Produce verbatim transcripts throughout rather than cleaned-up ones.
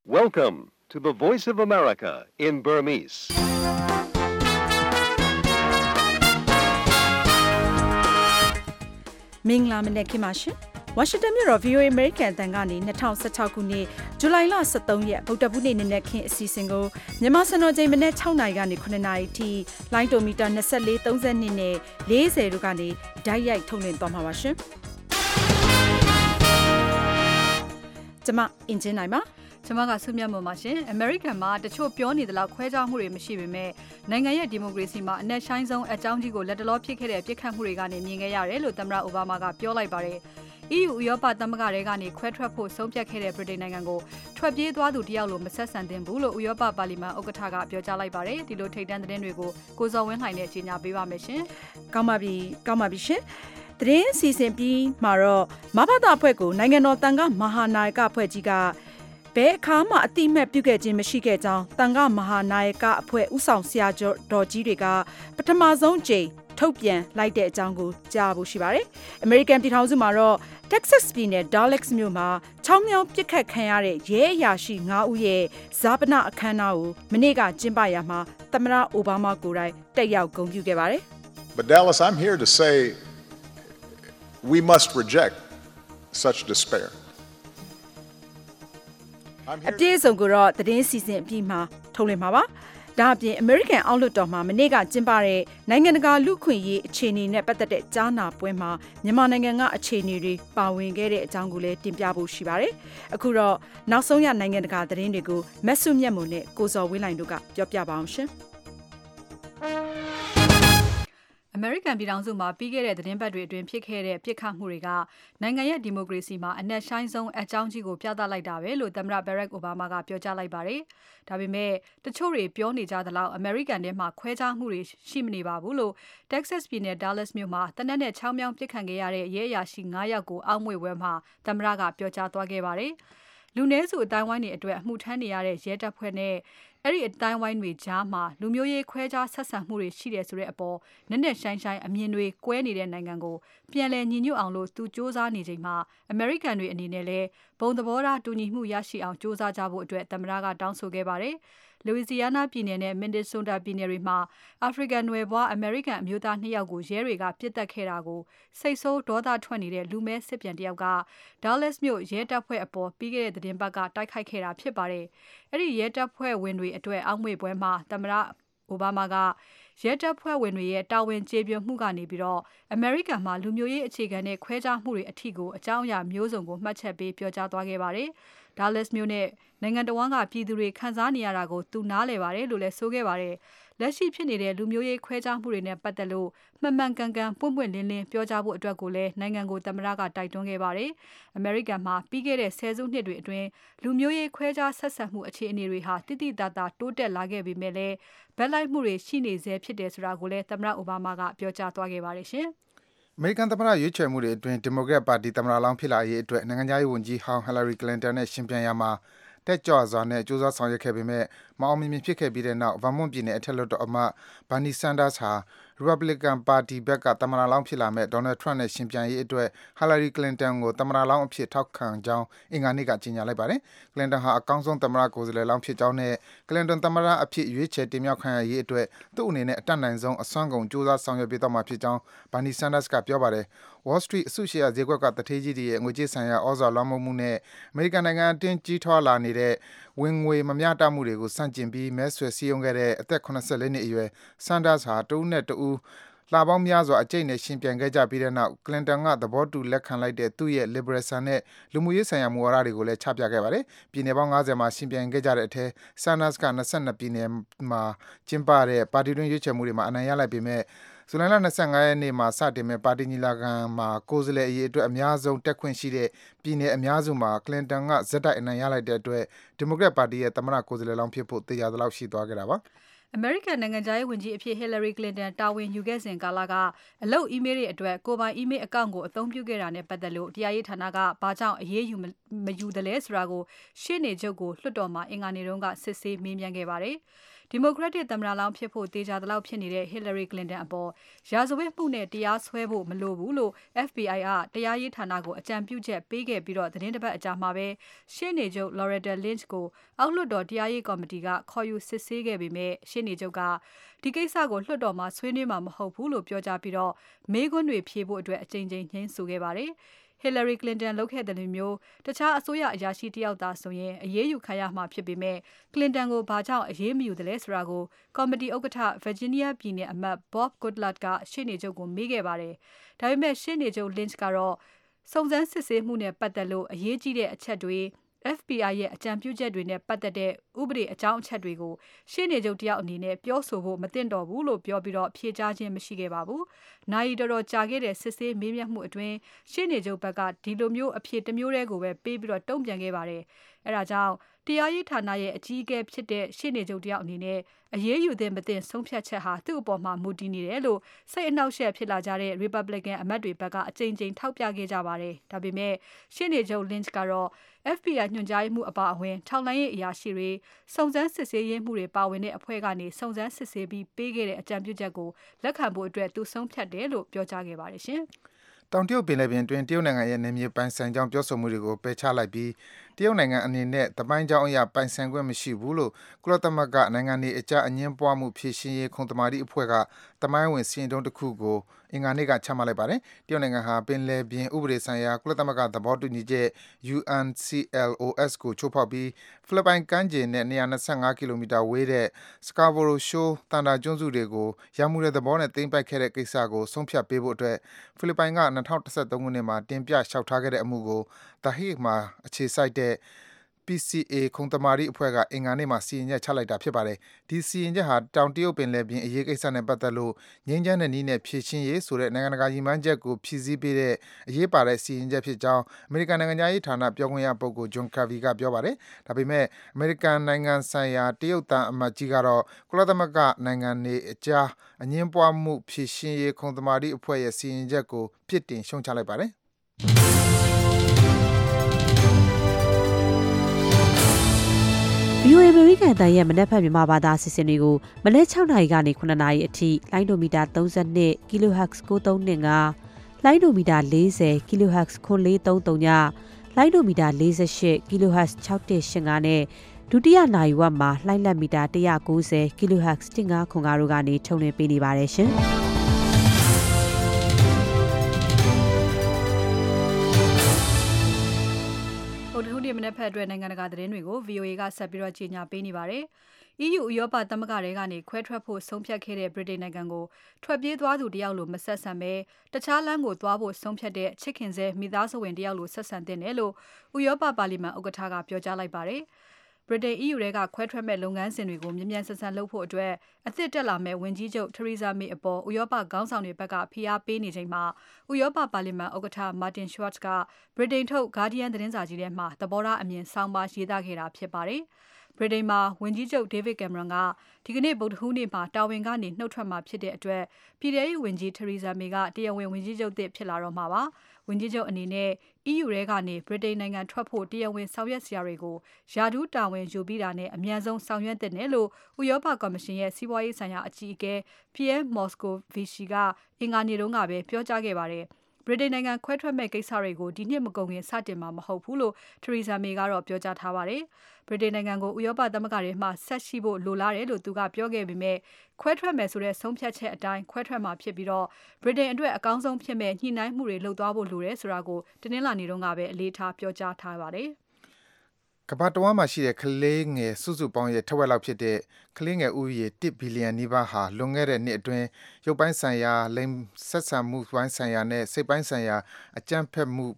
Welcome to the Voice of America in Burmese. ။မင်္ဂလာမနက်ခင်းပါရှင်။ Washington မြို့တော် ဗွီအိုအေ American အသံကနေ၂၀၁၆ခုနှစ်ဇူလိုင်လ၁၃ရက်ဗုဒ္ဓဘုနေ့နနက်ခင်းအစီအစဉ်ကိုမြန်မာစံတော်ချိန်မနက်၆နာရီကနေ၇နာရီထိလိုင်းတိုမီတာ၂၄ ၃၂နဲ့၄၀တို့ကနေဓာတ်ရိုက်ထုတ်လွှင့်သွားမှာပါရှင်။ကျွန်မအင်ဂျင်နိုင်ပါကျွန်မကဆုမြတ်မွန်ပါရှင်။ American မှာတချို့ပြောနေသလောက်ခွဲခြားမှုတွေမရှိပေမဲ့နိုင်ငံရဲ့ဒီမိုကရေစီမှာအနက်ရှိုင်းဆုံးအကြောင်းကြီးကိုလက်တလောဖြစ်ခဲ့တဲ့ပြစ်ခတ်မှုတွေကနေမြင်ခဲ့ရတယ်လို့သမ္မတအိုဘားမားကပြောလိုက်ပါတယ်။ E U ဥရောပသမဂ္ဂတွေကနေခွဲထွက်ဖို့ဆုံးဖြတ်ခဲ့တဲ့ဗြိတိန်နိုင်ငံကိုထွက်ပြေးသွားသူတယောက်လိုမဆက်ဆံသင့်ဘူးလို့ဥရောပပါလီမန်ဥက္ကဋ္ဌကပြောကြားလိုက်ပါတယ်။ဒီလိုထိပ်တန်းသတင်းတွေကိုကိုစော်ဝင်းလှိုင်နဲ့ကြီးညာပေးပါမယ်ရှင်။ကောင်းပါပြီကောင်းပါပြီရှင်။သတင်းစီစဉ်ပြီးမှာတော့မဘာသာအဖွဲ့ကိုနိုင်ငံတော်တန်ခါမဟာနာယကအဖွဲ့ကြီးကဘယ်အခါမှအတိအမှတ်ပြုခဲ့ခြင်းမရှိခဲ့ကြောင်းတန်ခါမဟာနာယကအဖွဲ့ဥဆောင်ဆရာတော်ကြီးတွေကပထမဆုံးကြိမ်ထုတ်ပြန်လိုက်တဲ့အကြောင်းကိုကြားဖို့ရှိပါတယ်။ American ပြည်ထောင်စုမှာတော့ Texas ပြည်နယ် Dallas မြို့မှာချောင်းမြောင်းပစ်ခတ်ခံရတဲ့ရဲအရာရှိ၅ဦးရဲ့ဇာပနအခမ်းအနားကိုမနေ့ကကျင်းပရာမှာသမ္မတအိုဘားမားကိုယ်တိုင်တက်ရောက်ဂုဏ်ပြုခဲ့ပါတယ်။ But Dallas, I'm here to say we must reject such despair. အပြည့်အစုံကိုတော့သတင်းစီစဉ်အပြီးမှာထုတ်လွှင့်မှာပါ။ဒါအပြင် American အောက်လွှတ်တော်မှာမနေ့ကကျင်းပတဲ့နိုင်ငံတကာလူ့အခွင့်အရေးအခြေအနေနဲ့ပတ်သက်တဲ့ကြားနာပွဲမှာမြန်မာနိုင်ငံကအခြေအနေတွေပါဝင်ခဲ့တဲ့အကြောင်းကိုလည်းတင်ပြဖို့ရှိပါတယ်။အခုတော့နောက်ဆုံးရနိုင်ငံတကာသတင်းတွေကိုမက်ဆုမြတ်မွန်နဲ့ကိုစော်ဝင်းလှိုင်တို့ကပြောပြပါအောင်ရှင်။ American ပြည်ထောင်စုမှာပြီးခဲ့တဲ့သတင်းပတ်တွေအတွင်းဖြစ်ခဲ့တဲ့ပြစ်ခတ်မှုတွေကနိုင်ငံရဲ့ဒီမိုကရေစီမှာအနက်ရှိုင်းဆုံးအကြောင်းကြီးကိုပြသလိုက်တာပဲလို့သမ္မတ Barack Obama ကပြောကြားလိုက်ပါတယ်။ဒါပေမဲ့တချို့တွေပြောနေကြသလောက် American ထဲမှာခွဲခြားမှုတွေရှိမနေပါဘူးလို့ Texas ပြည်နယ် Dallas မြို့မှာတနက်နဲ့ချောင်းမြောင်းပစ်ခတ်ခဲ့ရတဲ့ရဲအရာရှိ၅ယောက်ကိုအောက်မေ့ပွဲမှာသမ္မတကပြောကြားသွားခဲ့ပါတယ်။လူနည်းစုအတိုင်းဝိုင်းတွေအတွက်အမှုထမ်းနေရတဲ့ရဲတပ်ဖွဲ့နဲ့အဲ့ဒီအတိုင်းဝိုင်းတွေကြားမှာလူမျိုးရေးခွဲခြားဆက်ဆံမှုတွေရှိတယ်ဆိုတဲ့အပေါ်နက်နက်ရှိုင်းရှိုင်းအမြင်တွေကွဲနေတဲ့နိုင်ငံကိုပြန်လည်ညီညွတ်အောင်လို့သူစ조사နေချိန်မှာ American တွေအနေနဲ့လည်းဘုံသဘောထားတူညီမှုရရှိအောင်စ조사ကြဖို့အတွက်သမ္မတကတောင်းဆိုခဲ့ပါတယ်။ Louisiana ပြည်နယ်နဲ့ Minnesota ပြည်နယ်တွေမှာ African နွယ်ဖွား American အမျိုးသားနှစ်ယောက်ကိုရဲတွေကပစ်တက်ခဲ့တာကိုစိတ်ဆိုးဒေါသထွက်နေတဲ့လူမဲစစ်ပြန်တယောက်က Dallas မြို့ရဲတပ်ဖွဲ့အပေါ်ပြီးခဲ့တဲ့သတင်းပတ်ကတိုက်ခိုက်ခဲ့တာဖြစ်ပါတယ်။အဲ့ဒီရဲတပ်ဖွဲ့ဝင်တွေအတွက်အောက်မေ့ပွဲမှာသမ္မတအိုဘားမားကရဲတပ်ဖွဲ့ဝင်တွေရဲ့တာဝန်ကျေပွန်မှုကနေပြီးတော့ American မှာလူမျိုးရေးအခြေခံတဲ့ခွဲခြားမှုတွေအထိကိုအကြောင်းအရာမျိုးစုံကိုမှတ်ချက်ပေးပြောကြားသွားခဲ့ပါတယ်။ Dallas မြို့နဲ့နိုင်ငံတော်ဝန်ကပြည်သူတွေခံစားနေရတာကိုသူနားလည်ပါတယ်လို့လည်းဆိုခဲ့ပါတယ်။လက်ရှိဖြစ်နေတဲ့လူမျိုးရေးခွဲခြားမှုတွေနဲ့ပတ်သက်လို့မှန်မှန်ကန်ကန်ပွင့်ပွင့်လင်းလင်းပြောကြားဖို့အတွက်ကိုလည်းနိုင်ငံကိုသမ္မတကတိုက်တွန်းခဲ့ပါတယ်။ American မှာပြီးခဲ့တဲ့ဆယ်စုနှစ်တွေအတွင်းလူမျိုးရေးခွဲခြားဆက်ဆံမှုအခြေအနေတွေဟာတိတိတသာတိုးတက်လာခဲ့ပေမဲ့လည်းဘက်လိုက်မှုတွေရှိနေဆဲဖြစ်တယ်ဆိုတာကိုလည်းသမ္မတအိုဘားမားကပြောကြားသွားခဲ့ပါတယ်ရှင်။ American သမ္မတရွေးချယ်မှုတွေအတွင်း Democrat ပါတီသမ္မတလောင်းဖြစ်လာရေးအတွက်နိုင်ငံခြားရေးဝန်ကြီးဟောင်း Hillary Clinton နဲ့ယှဉ်ပြိုင်ရာမှာတက်ကြွစွာနဲ့ကြိုးစားဆောင်ရွက်ခဲ့ပေမဲ့မအောင်မမြင်ဖြစ်ခဲ့ပြီးတဲ့နောက် Vermont ပြည်နယ်အထက်လွှတ်တော်အမတ် Bernie Sanders ဟာ Republican ပါတီဘက်ကသမ္မတလောင်းဖြစ်လာမယ့် Donald Trump နဲ့ယှဉ်ပြိုင်ရေးအတွက် Hillary Clinton ကိုသမ္မတလောင်းအဖြစ်ထောက်ခံကြောင်းအင်္ဂါနေ့ကကြေညာလိုက်ပါတယ်။ Clinton ဟာအကောင်းဆုံးသမ္မတကိုယ်စားလှယ်လောင်းဖြစ်ကြောင်းနဲ့ Clinton သမ္မတအဖြစ်ရွေးချယ်တင်မြှောက်ခံရရေးအတွက်သူ့အနေနဲ့အတတ်နိုင်ဆုံးအစွမ်းကုန်ကြိုးစားဆောင်ရွက်ပေးသွားမှာဖြစ်ကြောင်း Bernie Sanders ကပြောပါတယ်။ Wall Street အစုရှယ်ယာဈေးကွက်ကသူဌေးကြီးတွေရဲ့ငွေကြေးဆိုင်ရာသြဇာလွှမ်းမိုးမှုနဲ့အမေရိကန်နိုင်ငံအတွင်းကြီးထွားလာနေတဲ့ဝင်ငွေမမျှတမှုတွေကိုဆန့်ကျင်ပြီးမဲဆွယ်စည်းရုံးခဲ့တဲ့အသက်၇၄နှစ်အရွယ် Sanders ဟာတဦးနဲ့တဦးလပေါင်းများစွာအကြိတ်နဲ့ယှဉ်ပြိုင်ခဲ့ကြပြီးတဲ့နောက် Clinton ကသဘောတူလက်ခံလိုက်တဲ့သူ့ရဲ့ Liberal ဆန်တဲ့လူမှုရေးဆိုင်ရာမူဝါဒတွေကိုလည်းချပြခဲ့ပါတယ်။ ပြည်နယ်ပေါင်း၅၀မှာယှဉ်ပြိုင်ခဲ့ကြတဲ့အထဲ Sanders က၂၂ပြည်နယ်မှာကျင်းပတဲ့ပါတီတွင်းရွေးချယ်မှုတွေမှာအနိုင်ရလိုက်ပေမဲ့ဇူလိုင်လ၂၅ရက်နေ့မှာစတင်မယ့်ပါတီညီလာခံမှာကိုယ်စားလှယ်အရေအတွက်အများဆုံးတက်ခွင့်ရှိတဲ့ပြည်နယ်အများစုမှာ Clinton ကဆက်တိုက်အနိုင်ရလိုက်တဲ့အတွက် Democrat ပါတီရဲ့သမ္မတကိုယ်စားလှယ်လောင်းဖြစ်ဖို့သေချာသလောက်ရှိသွားခဲ့တာပါ။ American နိုင်ငံခြားရေးဝန်ကြီးအဖြစ် Hillary Clinton တာဝန်ယူခဲ့စဉ်ကာလကအလုပ် email တွေအတွက်ကိုယ်ပိုင် email account ကိုအသုံးပြုခဲ့တာနဲ့ပတ်သက်လို့တရားရေးဌာနကဘာကြောင့်အရေးယူမယူသလဲဆိုတာကိုရှေ့နေချုပ်ကိုလွှတ်တော်မှာအင်္ဂါနေ့တုန်းကစစ်ဆေးမေးမြန်းခဲ့ပါတယ်။ Democratic သမ္မတလောင်းဖြစ်ဖို့တေချာသလောက်ဖြစ်နေတဲ့ Hillary Clinton အပေါ်ရာဇဝတ်မှုနဲ့တရားစွဲဖို့မလိုဘူးလို့ F B I ကတရားရေးဌာနကိုအကြံပြုချက်ပေးခဲ့ပြီးတော့သတင်းတစ်ပတ်အကြာမှာပဲရှေ့နေချုပ် Loretta Lynch ကိုအောက်လွှတ်တော်တရားရေးကော်မတီကခေါ်ယူစစ်ဆေးခဲ့ပေမဲ့ရှေ့နေချုပ်ကဒီကိစ္စကိုလွှတ်တော်မှာဆွေးနွေးမှာမဟုတ်ဘူးလို့ပြောကြားပြီးတော့မေးခွန်းတွေဖြေဖို့အတွက်အကြိမ်ကြိမ်ညှင်းဆိုခဲ့ပါတယ်။ Hillary Clinton လုပ်ခဲ့တဲ့လူမျိုးတခြားအစိုးရအရာရှိတယောက်သာဆိုရင်အရေးယူခံရမှာဖြစ်ပေမဲ့ Clinton ကိုဘာကြောင့်အရေးမယူသလဲဆိုတာကိုကော်မတီဥက္ကဋ္ဌ Virginia ပြည်နယ်အမတ် Bob Goodlatte ကရှေ့နေချုပ်ကိုမေးခဲ့ပါတယ်။ဒါပေမဲ့ရှေ့နေချုပ် Lynch ကတော့စုံစမ်းစစ်ဆေးမှုနဲ့ပတ်သက်လို့အရေးကြီးတဲ့အချက်တွေ F B I ရဲ့အကြံပြုချက်တွေနဲ့ပတ်သက်တဲ့ဥပဒေအကြောင်းအချက်တွေကိုရှေ့နေချုပ်တယောက်အနေနဲ့ပြောဆိုဖို့မသင့်တော်ဘူးလို့ပြောပြီးတော့ဖြေကြားခြင်းမရှိခဲ့ပါဘူး။နာရီတော်တော်ကြာခဲ့တဲ့စစ်ဆေးမေးမြန်းမှုအတွင်းရှေ့နေချုပ်ဘက်ကဒီလိုမျိုးအဖြေတစ်မျိုးတည်းကိုပဲပေးပြီးတော့တုံ့ပြန်ခဲ့ပါတယ်။အဲဒါကြောင့်တရားရေးဌာနရဲ့အကြီးအကဲဖြစ်တဲ့ရှေ့နေချုပ်တယောက်အနေနဲ့အရေးယူသင့်မသင့်ဆုံးဖြတ်ချက်ဟာသူ့အပေါ်မှာမူတည်နေတယ်လို့စိတ်အနှောက်အယှက်ဖြစ်လာကြတဲ့ Republican အမတ်တွေဘက်ကအကြိမ်ကြိမ်ထောက်ပြခဲ့ကြပါတယ်။ဒါပေမဲ့ရှေ့နေချုပ် Lynch ကတော့ F B I ညွှန်ကြားရေးမှူးအပါအဝင်ထောက်လှမ်းရေးအရာရှိတွေစုံစမ်းစစ်ဆေးရေးမှုတွေပါဝင်တဲ့အဖွဲ့ကနေစုံစမ်းစစ်ဆေးပြီးပေးခဲ့တဲ့အကြံပြုချက်ကိုလက်ခံဖို့အတွက်သူဆုံးဖြတ်တယ်လို့ပြောကြားခဲ့ပါတယ်ရှင်။တောင်တရုတ်ပင်လယ်ပြင်တွင်တရုတ်နိုင်ငံရဲ့နယ်မြေပိုင်ဆိုင်ကြောင်းပြောဆိုမှုတွေကိုပယ်ချလိုက်ပြီးတရုတ်နိုင်ငံအနေနဲ့သမိုင်းကြောင်းအရပိုင်ဆိုင်ခွင့်မရှိဘူးလို့ကုလသမဂ္ဂနိုင်ငံတွေအကြားအငြင်းပွားမှုဖြေရှင်းရေးခုံသမာဓိအဖွဲ့ကသမိုင်းဝင်စီရင်ထုံးတစ်ခုကိုအင်္ဂါနေ့ကချမှတ်လိုက်ပါတယ်။တရုတ်နိုင်ငံဟာပင်လယ်ပြင်ဥပဒေဆိုင်ရာကုလသမဂ္ဂသဘောတူညီချက် U N C L O S ကိုချိုးဖောက်ပြီးဖိလစ်ပိုင်ကမ်းခြေနဲ့two hundred twenty-fiveကီလိုမီတာဝေးတဲ့ Scarborough Shoal သန္တာကျွန်းစုတွေကိုရန်မူတဲ့သဘောနဲ့သိမ်းပိုက်ခဲ့တဲ့ကိစ္စကိုဆုံးဖြတ်ပေးဖို့အတွက်ဖိလစ်ပိုင်ကtwo thousand thirteenခုနှစ်မှာတင်ပြလျှောက်ထားခဲ့တဲ့အမှုကို The Hague မှာအခြေစိုက်တဲ့ P C A ခုံသမာဓိအဖွဲ့ကအင်္ဂါနေ့မှာစီရင်ချက်ချလိုက်တာဖြစ်ပါတယ်။ဒီစီရင်ချက်ဟာတောင်တရုတ်ပင်လယ်ပြင်အရေးကိစ္စနဲ့ပတ်သက်လို့ငြိမ်းချမ်းတဲ့နည်းနဲ့ဖြေရှင်းရေးဆိုတဲ့နိုင်ငံတကာရည်မှန်းချက်ကိုဖြည့်ဆည်းပေးတဲ့အရေးပါတဲ့စီရင်ချက်ဖြစ်ကြောင်းအမေရိကန်နိုင်ငံခြားရေးဌာနပြောခွင့်ရပုဂ္ဂိုလ် John Kirby ကပြောပါတယ်။ဒါပေမဲ့အမေရိကန်နိုင်ငံဆိုင်ရာတရုတ်သံအမတ်ကြီးကတော့ကုလသမဂ္ဂနိုင်ငံတွေအကြားအငြင်းပွားမှုဖြေရှင်းရေးခုံသမာဓိအဖွဲ့ရဲ့စီရင်ချက်ကိုပြစ်တင်ရှုံချလိုက်ပါတယ်။ V O A အမေရိကန်အသံရဲ့မနက်ဖြန်မြန်မာဘာသာအစီအစဉ်တွေကိုမနက်sixနာရီကနေnineနာရီအထိလိုင်းဒိုမီတာthirty-two ကီလိုဟတ်ဇ်nine three two fiveလိုင်းဒိုမီတာfortyကီလိုဟတ်ဇ်four four three threeညလိုင်းဒိုမီတာforty-eightကီလိုဟတ်ဇ်six one eight fiveနဲ့ဒုတိယနာရီဝက်မှာလိုင်းလက်မီတာone ninetyကီလိုဟတ်ဇ်one five five fiveတို့ကနေထုတ်လွှင့်ပေးနေပါတယ်ရှင်။ဗုဒ္ဓဟူးနေ့မနက်ဖက်အတွက်နိုင်ငံတကာသတင်းတွေကို V O A ကဆက်ပြီးတော့ကြီးညာပေးနေပါတယ်။ E U ဥရောပသမဂ္ဂတွေကနေခွဲထွက်ဖို့ဆုံးဖြတ်ခဲ့တဲ့ဗြိတိန်နိုင်ငံကိုထွက်ပြေးသွားသူတယောက်လိုမဆက်ဆံပဲတခြားလမ်းကိုသွားဖို့ဆုံးဖြတ်တဲ့ချစ်ခင်စဲမိသားစုဝင်တယောက်လိုဆက်ဆံတဲ့တယ်လို့ဥရောပပါလီမန်ဥက္ကဋ္ဌကပြောကြားလိုက်ပါတယ်။ ဗြိတိန် E U ထဲကခွဲထွက်မဲ့လုပ်ငန်းစဉ်တွေကိုမြ мян ဆန်ဆန်လုပ်ဖို့အတွက်အသစ်တက်လာမဲ့ဝန်ကြီးချုပ် Theresa May အပေါ်ဥရောပခေါင်းဆောင်တွေဘက်ကဖိအားပေးနေချိန်မှာဥရောပပါလီမန်ဥက္ကဋ္ဌ Martin Schulz ကဗြိတိန်ထုတ် Guardian သတင်းစာကြီးထဲမှာသဘောထားအမြင်ဆောင်းပါးရေးသားခဲ့တာဖြစ်ပါတယ်။ ဗြိတိန်မှာဝန်ကြီးချုပ် David Cameron ကဒီကနေ့ဗုဒ္ဓဟူးနေ့မှာတာဝန်ကနေနှုတ်ထွက်မှာဖြစ်တဲ့အတွက်ပြည်ထရေးဝန်ကြီး Theresa May ကတရားဝင်ဝန်ကြီးချုပ်သစ်ဖြစ်လာတော့မှာပါ။ဝန်ကြီးချုပ်အနေနဲ့ E U ထဲကနေဗြိတိန်နိုင်ငံထွက်ဖို့တရားဝင်ဆောင်ရွက်စရာတွေကိုယာဒူးတာဝန်ယူပြီးတာနဲ့အမြန်ဆုံးဆောင်ရွက်တဲ့နယ်လို့ဥရောပကော်မရှင်ရဲ့စီးပွားရေးဆိုင်ရာအကြီးအကဲ Pierre Moscovici ကအင်္ဂါနေ့တုန်းကပဲပြောကြားခဲ့ပါတယ်။ ဗြိတိန်နိုင်ငံခွဲထွက်မဲ့ကိစ္စတွေကိုဒီနှစ်မကုန်ခင်စတင်မှာမဟုတ်ဘူးလို့ Theresa May ကတော့ပြောကြားထားပါတယ်။ဗြိတိန်နိုင်ငံကိုဥရောပသမဂ္ဂတွေမှဆက်ရှိဖို့လိုလားတယ်လို့သူကပြောခဲ့ပေမဲ့ခွဲထွက်မယ်ဆိုတဲ့ဆုံးဖြတ်ချက်အတိုင်းခွဲထွက်မှာဖြစ်ပြီးတော့ဗြိတိန်အတွက်အကောင်းဆုံးဖြစ်မဲ့ညှိနှိုင်းမှုတွေလုပ်သွားဖို့လိုတယ်ဆိုတာကိုတနင်္လာနေ့တုန်းကပဲအလေးထားပြောကြားထားပါတယ်ကမ္ဘာတဝန်းမှာရှိတဲ့ကလေးငယ်စုစုပေါင်းရဲ့ထက်ဝက်လောက်ဖြစ်တဲ့ကလေးငယ်ဦးရေoneဘီလီယံနီးပါးဟာလွန်ခဲ့တဲ့နှစ်အတွင်းရုပ်ပိုင်းဆိုင်ရာလိင်ဆက်ဆံမှုပိုင်းဆိုင်ရာနဲ့စိတ်ပိုင်းဆိုင်ရာအကြမ်းဖက်မှု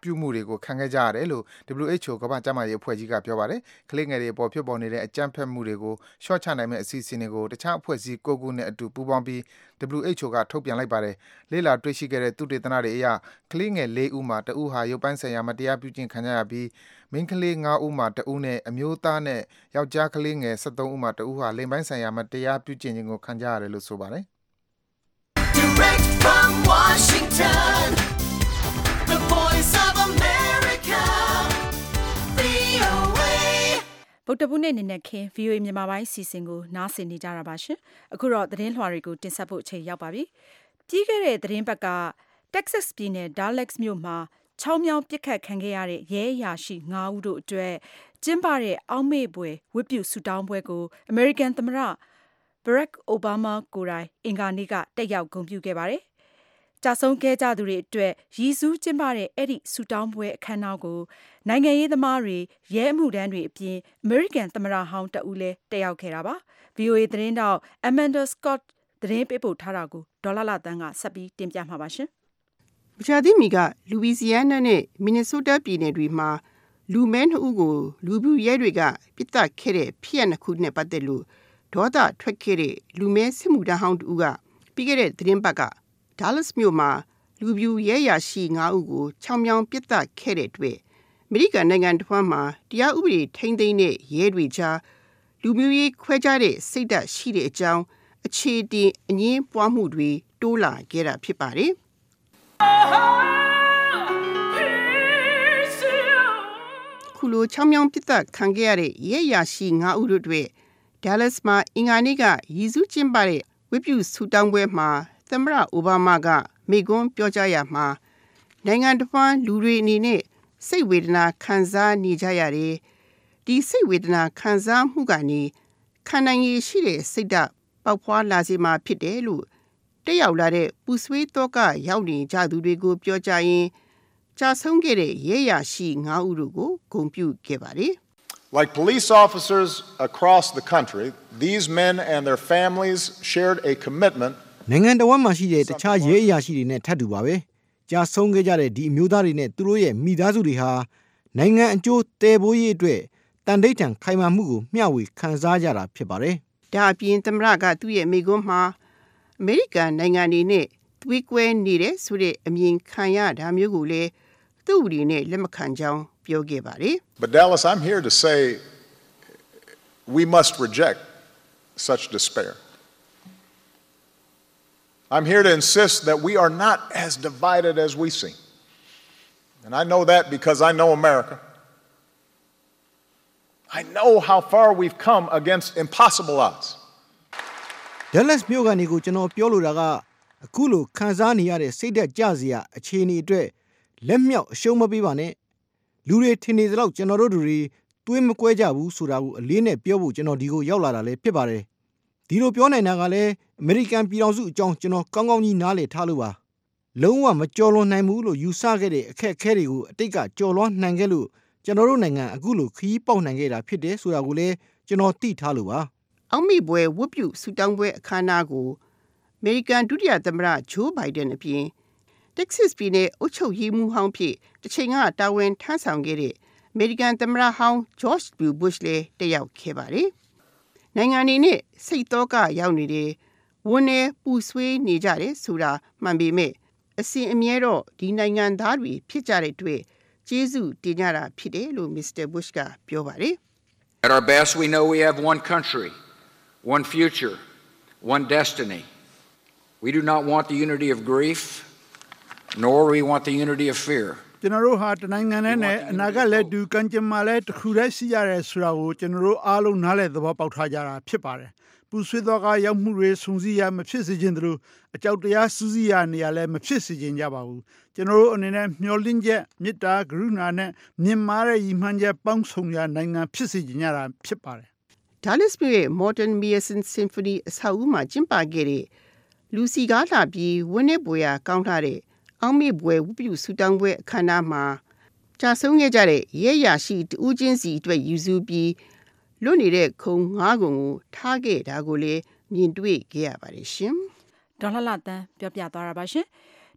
ပြုမှုတွေကိုခံခဲ့ကြရတယ်လို့ W H O ကမ္ဘာ့ကျန်းမာရေးအဖွဲ့ကြီးကပြောပါတယ်။ကလေးငယ်တွေအပေါ်ဖြစ်ပေါ်နေတဲ့အကြမ်းဖက်မှုတွေကိုလျှော့ချနိုင်မယ့်အစီအစဉ်တွေကိုတခြားအဖွဲ့အစည်း၉ခုနဲ့အတူပူးပေါင်းပြီး W H O ကထုတ်ပြန်လိုက်ပါတယ်။လေ့လာတွေ့ရှိခဲ့တဲ့သုတေသနတွေအရကလေးငယ်၄ဦးမှာတဦးဟာရုပ်ပိုင်းဆိုင်ရာမတရားပြုကျင့်ခံကြရပြီးမိန်းကလေး၅ဦးမှာတဦးနဲ့အမျိုးသားနဲ့ယောက်ျားကလေးငယ်၁၃ဦးမှာတဦးဟာလိင်ပိုင်းဆိုင်ရာမတရားပြုကျင့်ခြင်းကိုခံကြရတယ်လို့ဆိုပါတယ်။ Direct from Washington, the voice of America, V O A ဗုဒ္ဓဘုနေ့နေ့နဲ့ခင် V O A မြန်မာပိုင်းစီစဉ်ကိုနားဆင်နေကြတာပါရှင်။အခုတော့သတင်းလွှာတွေကိုတင်ဆက်ဖို့အချိန်ရောက်ပါပြီ။ပြီးခဲ့တဲ့သတင်းပတ်က Texas ပြည်နယ် Dallas မြို့မှာချောင်းမြောင်းပစ်ခတ်ခံခဲ့ရတဲ့ရဲအရာရှိ၅ဦးတို့အတွက်ကျင်းပတဲ့အောက်မေ့ပွဲဝတ်ပြုဆုတောင်းပွဲကို American သမ္မတBarack Obama ကိုယ်တိုင်အင်္ဂါနေ့ကတက်ရောက်ဂုဏ်ပြုခဲ့ပါတယ်။ကြာဆုံးခဲ့ကြသူတွေအတွက်ရည်စူးကျင်းပတဲ့အဲ့ဒီဆုတောင်းပွဲအခမ်းအနားကိုနိုင်ငံရေးသမားတွေရဲအမှုထမ်းတွေအပြင် American သမ္မတဟောင်းတဦးလည်းတက်ရောက်ခဲ့တာပါ။ V O A သတင်းတောက် Amanda Scott သတင်းပေးပို့ထားတာကိုဒေါ်လာလာတန်းကဆက်ပြီးတင်ပြမှာပါရှင်။မကြာသေးမီကလူဝီစီယာနာနဲ့မင်နီဆိုးတားပြည်နယ်တွေမှာလူမဲနှစ်ဦးကိုလူပြူရဲတွေကပစ်တက်ခဲ့တဲ့ဖြစ်ရပ်နှစ်ခုနဲ့ပတ်သက်လို့ဒေါသထွက်ခဲ့တဲ့လူမဲစစ်မှုထမ်းဟောင်းတူကပြီးခဲ့တဲ့သတင်းပတ်က Dallas မြို့မှာလူပြူရဲရရှိ၅ဦးကိုချောင်းမြောင်းပစ်တက်ခဲ့တဲ့အတွက်အမေရိကန်နိုင်ငံတစ်ဝှမ်းမှာတရားဥပဒေထိန်းသိမ်းတဲ့ရဲတွေကြားလူမျိုးရေးခွဲခြားတဲ့စိတ်ဓာတ်ရှိတဲ့အကြောင်းအခြေတင်အငင်းပွားမှုတွေတိုးလာခဲ့တာဖြစ်ပါတယ်။ခုလိုချောင်းမြောင်းပစ်တက်ခံခဲ့ရတဲ့ရဲရရှိ၅ဦးတို့တွေDallas မှာအင်္ဂါနေ့ကရည်စူးကျင်းပတဲ့ဝတ်ပြုဆုတောင်းပွဲမှာသမ္မတအိုဘားမားကမိန့်ခွန်းပြောကြားရမှာနိုင်ငံတစ်ဝှမ်းလူတွေအနေနဲ့စိတ်ဝေဒနာခံစားနေကြရတယ်။ဒီစိတ်ဝေဒနာခံစားမှုကနေခံနိုင်ရည်ရှိတဲ့စိတ်ဓာတ်ပေါက်ဖွားလာစေမှာဖြစ်တယ်လို့တက်ရောက်လာတဲ့ပူဆွေးတော့ကရောက်နေကြသူတွေကိုပြောကြားရင်းကြာဆုံးခဲ့တဲ့ရဲရရှိ၅ဦးတို့ကိုဂုဏ်ပြုခဲ့ပါတယ်။ Like police officers across the country, these men and their families shared a commitment. နိုင်ငံတော်မှာရှိတဲ့တခြားရဲအရာရှိတွေနဲ့ထပ်တူပါပဲ။ကြာဆုံးခဲ့ကြတဲ့ဒီအမျိုးသားတွေနဲ့သူတို့ရဲ့မိသားစုတွေဟာနိုင်ငံအကျိုးတည်ပိုးရေးအတွက်တန်ဋိဌာန်ခိုင်မာမှုကိုမျှဝေခံစားကြတာဖြစ်ပါတယ်။ဒါအပြင်သမ္မတကသူ့ရဲ့မိန့်ခွန်းမှာအမေရိကန်နိုင်ငံနေနဲ့သွေးကွဲနေတဲ့ဆိုတဲ့အမြင်ခံရတာမျိုးကိုလည်းသူ့အနေနဲ့လက်မခံကြောင်းပြောခဲ့ပါတယ်။ But Dallas, I'm here to say we must reject such despair. I'm here to insist that we are not as divided as we seem. And I know that because I know America. I know how far we've come against impossible odds. Dallas မြို့ကနေကိုကျွန်တော်ပြောလိုတာကအခုလိုခံစားနေရတဲ့စိတ်သက်ကြစရာအခြေအနေအတွက်လက်မြောက်အရှုံးမပေးပါနဲ့လူတွေထင်နေသလောက်ကျွန်တော်တို့တွေသွေးမကွဲကြဘူးဆိုတာကိုအလေးနဲ့ပြောဖို့ကျွန်တော်ဒီကိုရောက်လာတာလည်းဖြစ်ပါတယ်ဒီလိုပြောနိုင်တာကလည်းအမေရိကန်ပြည်ထောင်စုအကြောင်းကျွန်တော်ကောင်းကောင်းကြီးနားလည်ထားလို့ပါလုံးဝမကြော်လွန်နိုင်ဘူးလို့ယူဆခဲ့တဲ့အခက်အခဲတွေကိုအတိတ်ကကြော်လွှမ်းနိုင်ခဲ့လို့ကျွန်တော်တို့နိုင်ငံအခုလိုခီးပေါက်နိုင်ခဲ့တာဖြစ်တယ်ဆိုတာကိုလည်းကျွန်တော်သိထားလို့ပါအောက်မေ့ပွဲဝတ်ပြုဆုတောင်းပွဲအခမ်းအနားကိုအမေရိကန်ဒုတိယသမ္မတဂျိုးဘိုင်ဒန်အပြင်Texas ပြည်နယ်အုပ်ချုပ်ရေးမှူးဟောင်းဖြစ်တစ်ချိန်ကတာဝန်ထမ်းဆောင်ခဲ့တဲ့အမေရိကန်သမ္မတဟောင်း George W. Bush လည်းတက်ရောက်ခဲ့ပါတယ်။နိုင်ငံအနေနဲ့စိတ်တော့ကရောက်နေတယ်ဝန်နေပူဆွေးနေကြတယ်ဆိုတာမှန်ပေမဲ့အစဉ်အမြဲတော့ဒီနိုင်ငံသားတွေဖြစ်ကြတဲ့အတွက်ကျေးဇူးတင်ကြတာဖြစ်တယ်လို့ Mister Bush ကပြောပါတယ်။ At our best we know we have one country, one future, one destiny. We do not want the unity of grief.Nor we want the unity of fear. ကျွန်တော်တို့ဟာတနိုင်ငံနဲ့အနာဂတ်လည်းတူကံကြမ္မာလည်းတစ်ခုတည်းရှိရတယ်ဆိုတာကိုကျွန်တော်တို့အားလုံးနားလည်သဘောပေါက်ထားကြတာဖြစ်ပါတယ်။ပူဆွေးသောကရောက်မှုတွေဆုံစည်းရမဖြစ်စေခြင်းတို့အကြောက်တရားစူးစီးရနေရလည်းမဖြစ်စေခြင်းကြပါဘူး။ကျွန်တော်တို့အနေနဲ့မျှော်လင့်ချက်မေတ္တာကရုဏာနဲ့မြင့်မားတဲ့ရည်မှန်းချက်ပေါင်းစုံရနိုင်ငံဖြစ်စေခြင်းရတာဖြစ်ပါတယ်။ Dallas မြို့ရဲ့ Morton Meyerson Symphony အဆောက်အဦမှာကျင်းပခဲ့တဲ့လူစီကားလာပြီးဝင်းနေပွဲရာကောင်းထားတဲ့အောက်မေ့ပွဲဝပြုဆုတောင်းပွဲအခမ်းအနားမှာကြာဆုံးခဲ့ကြတဲ့ရဲရရှိတူးချင်းစီအတွက်ယူဆပြီးလွတ်နေတဲ့ခုံငါးခုကိုထားခဲ့တာကိုလည်းမြင်တွေ့ခဲ့ရပါတယ်ရှင်။ဒေါ်လာလာတန်းပြောပြသွားတာပါရှင်။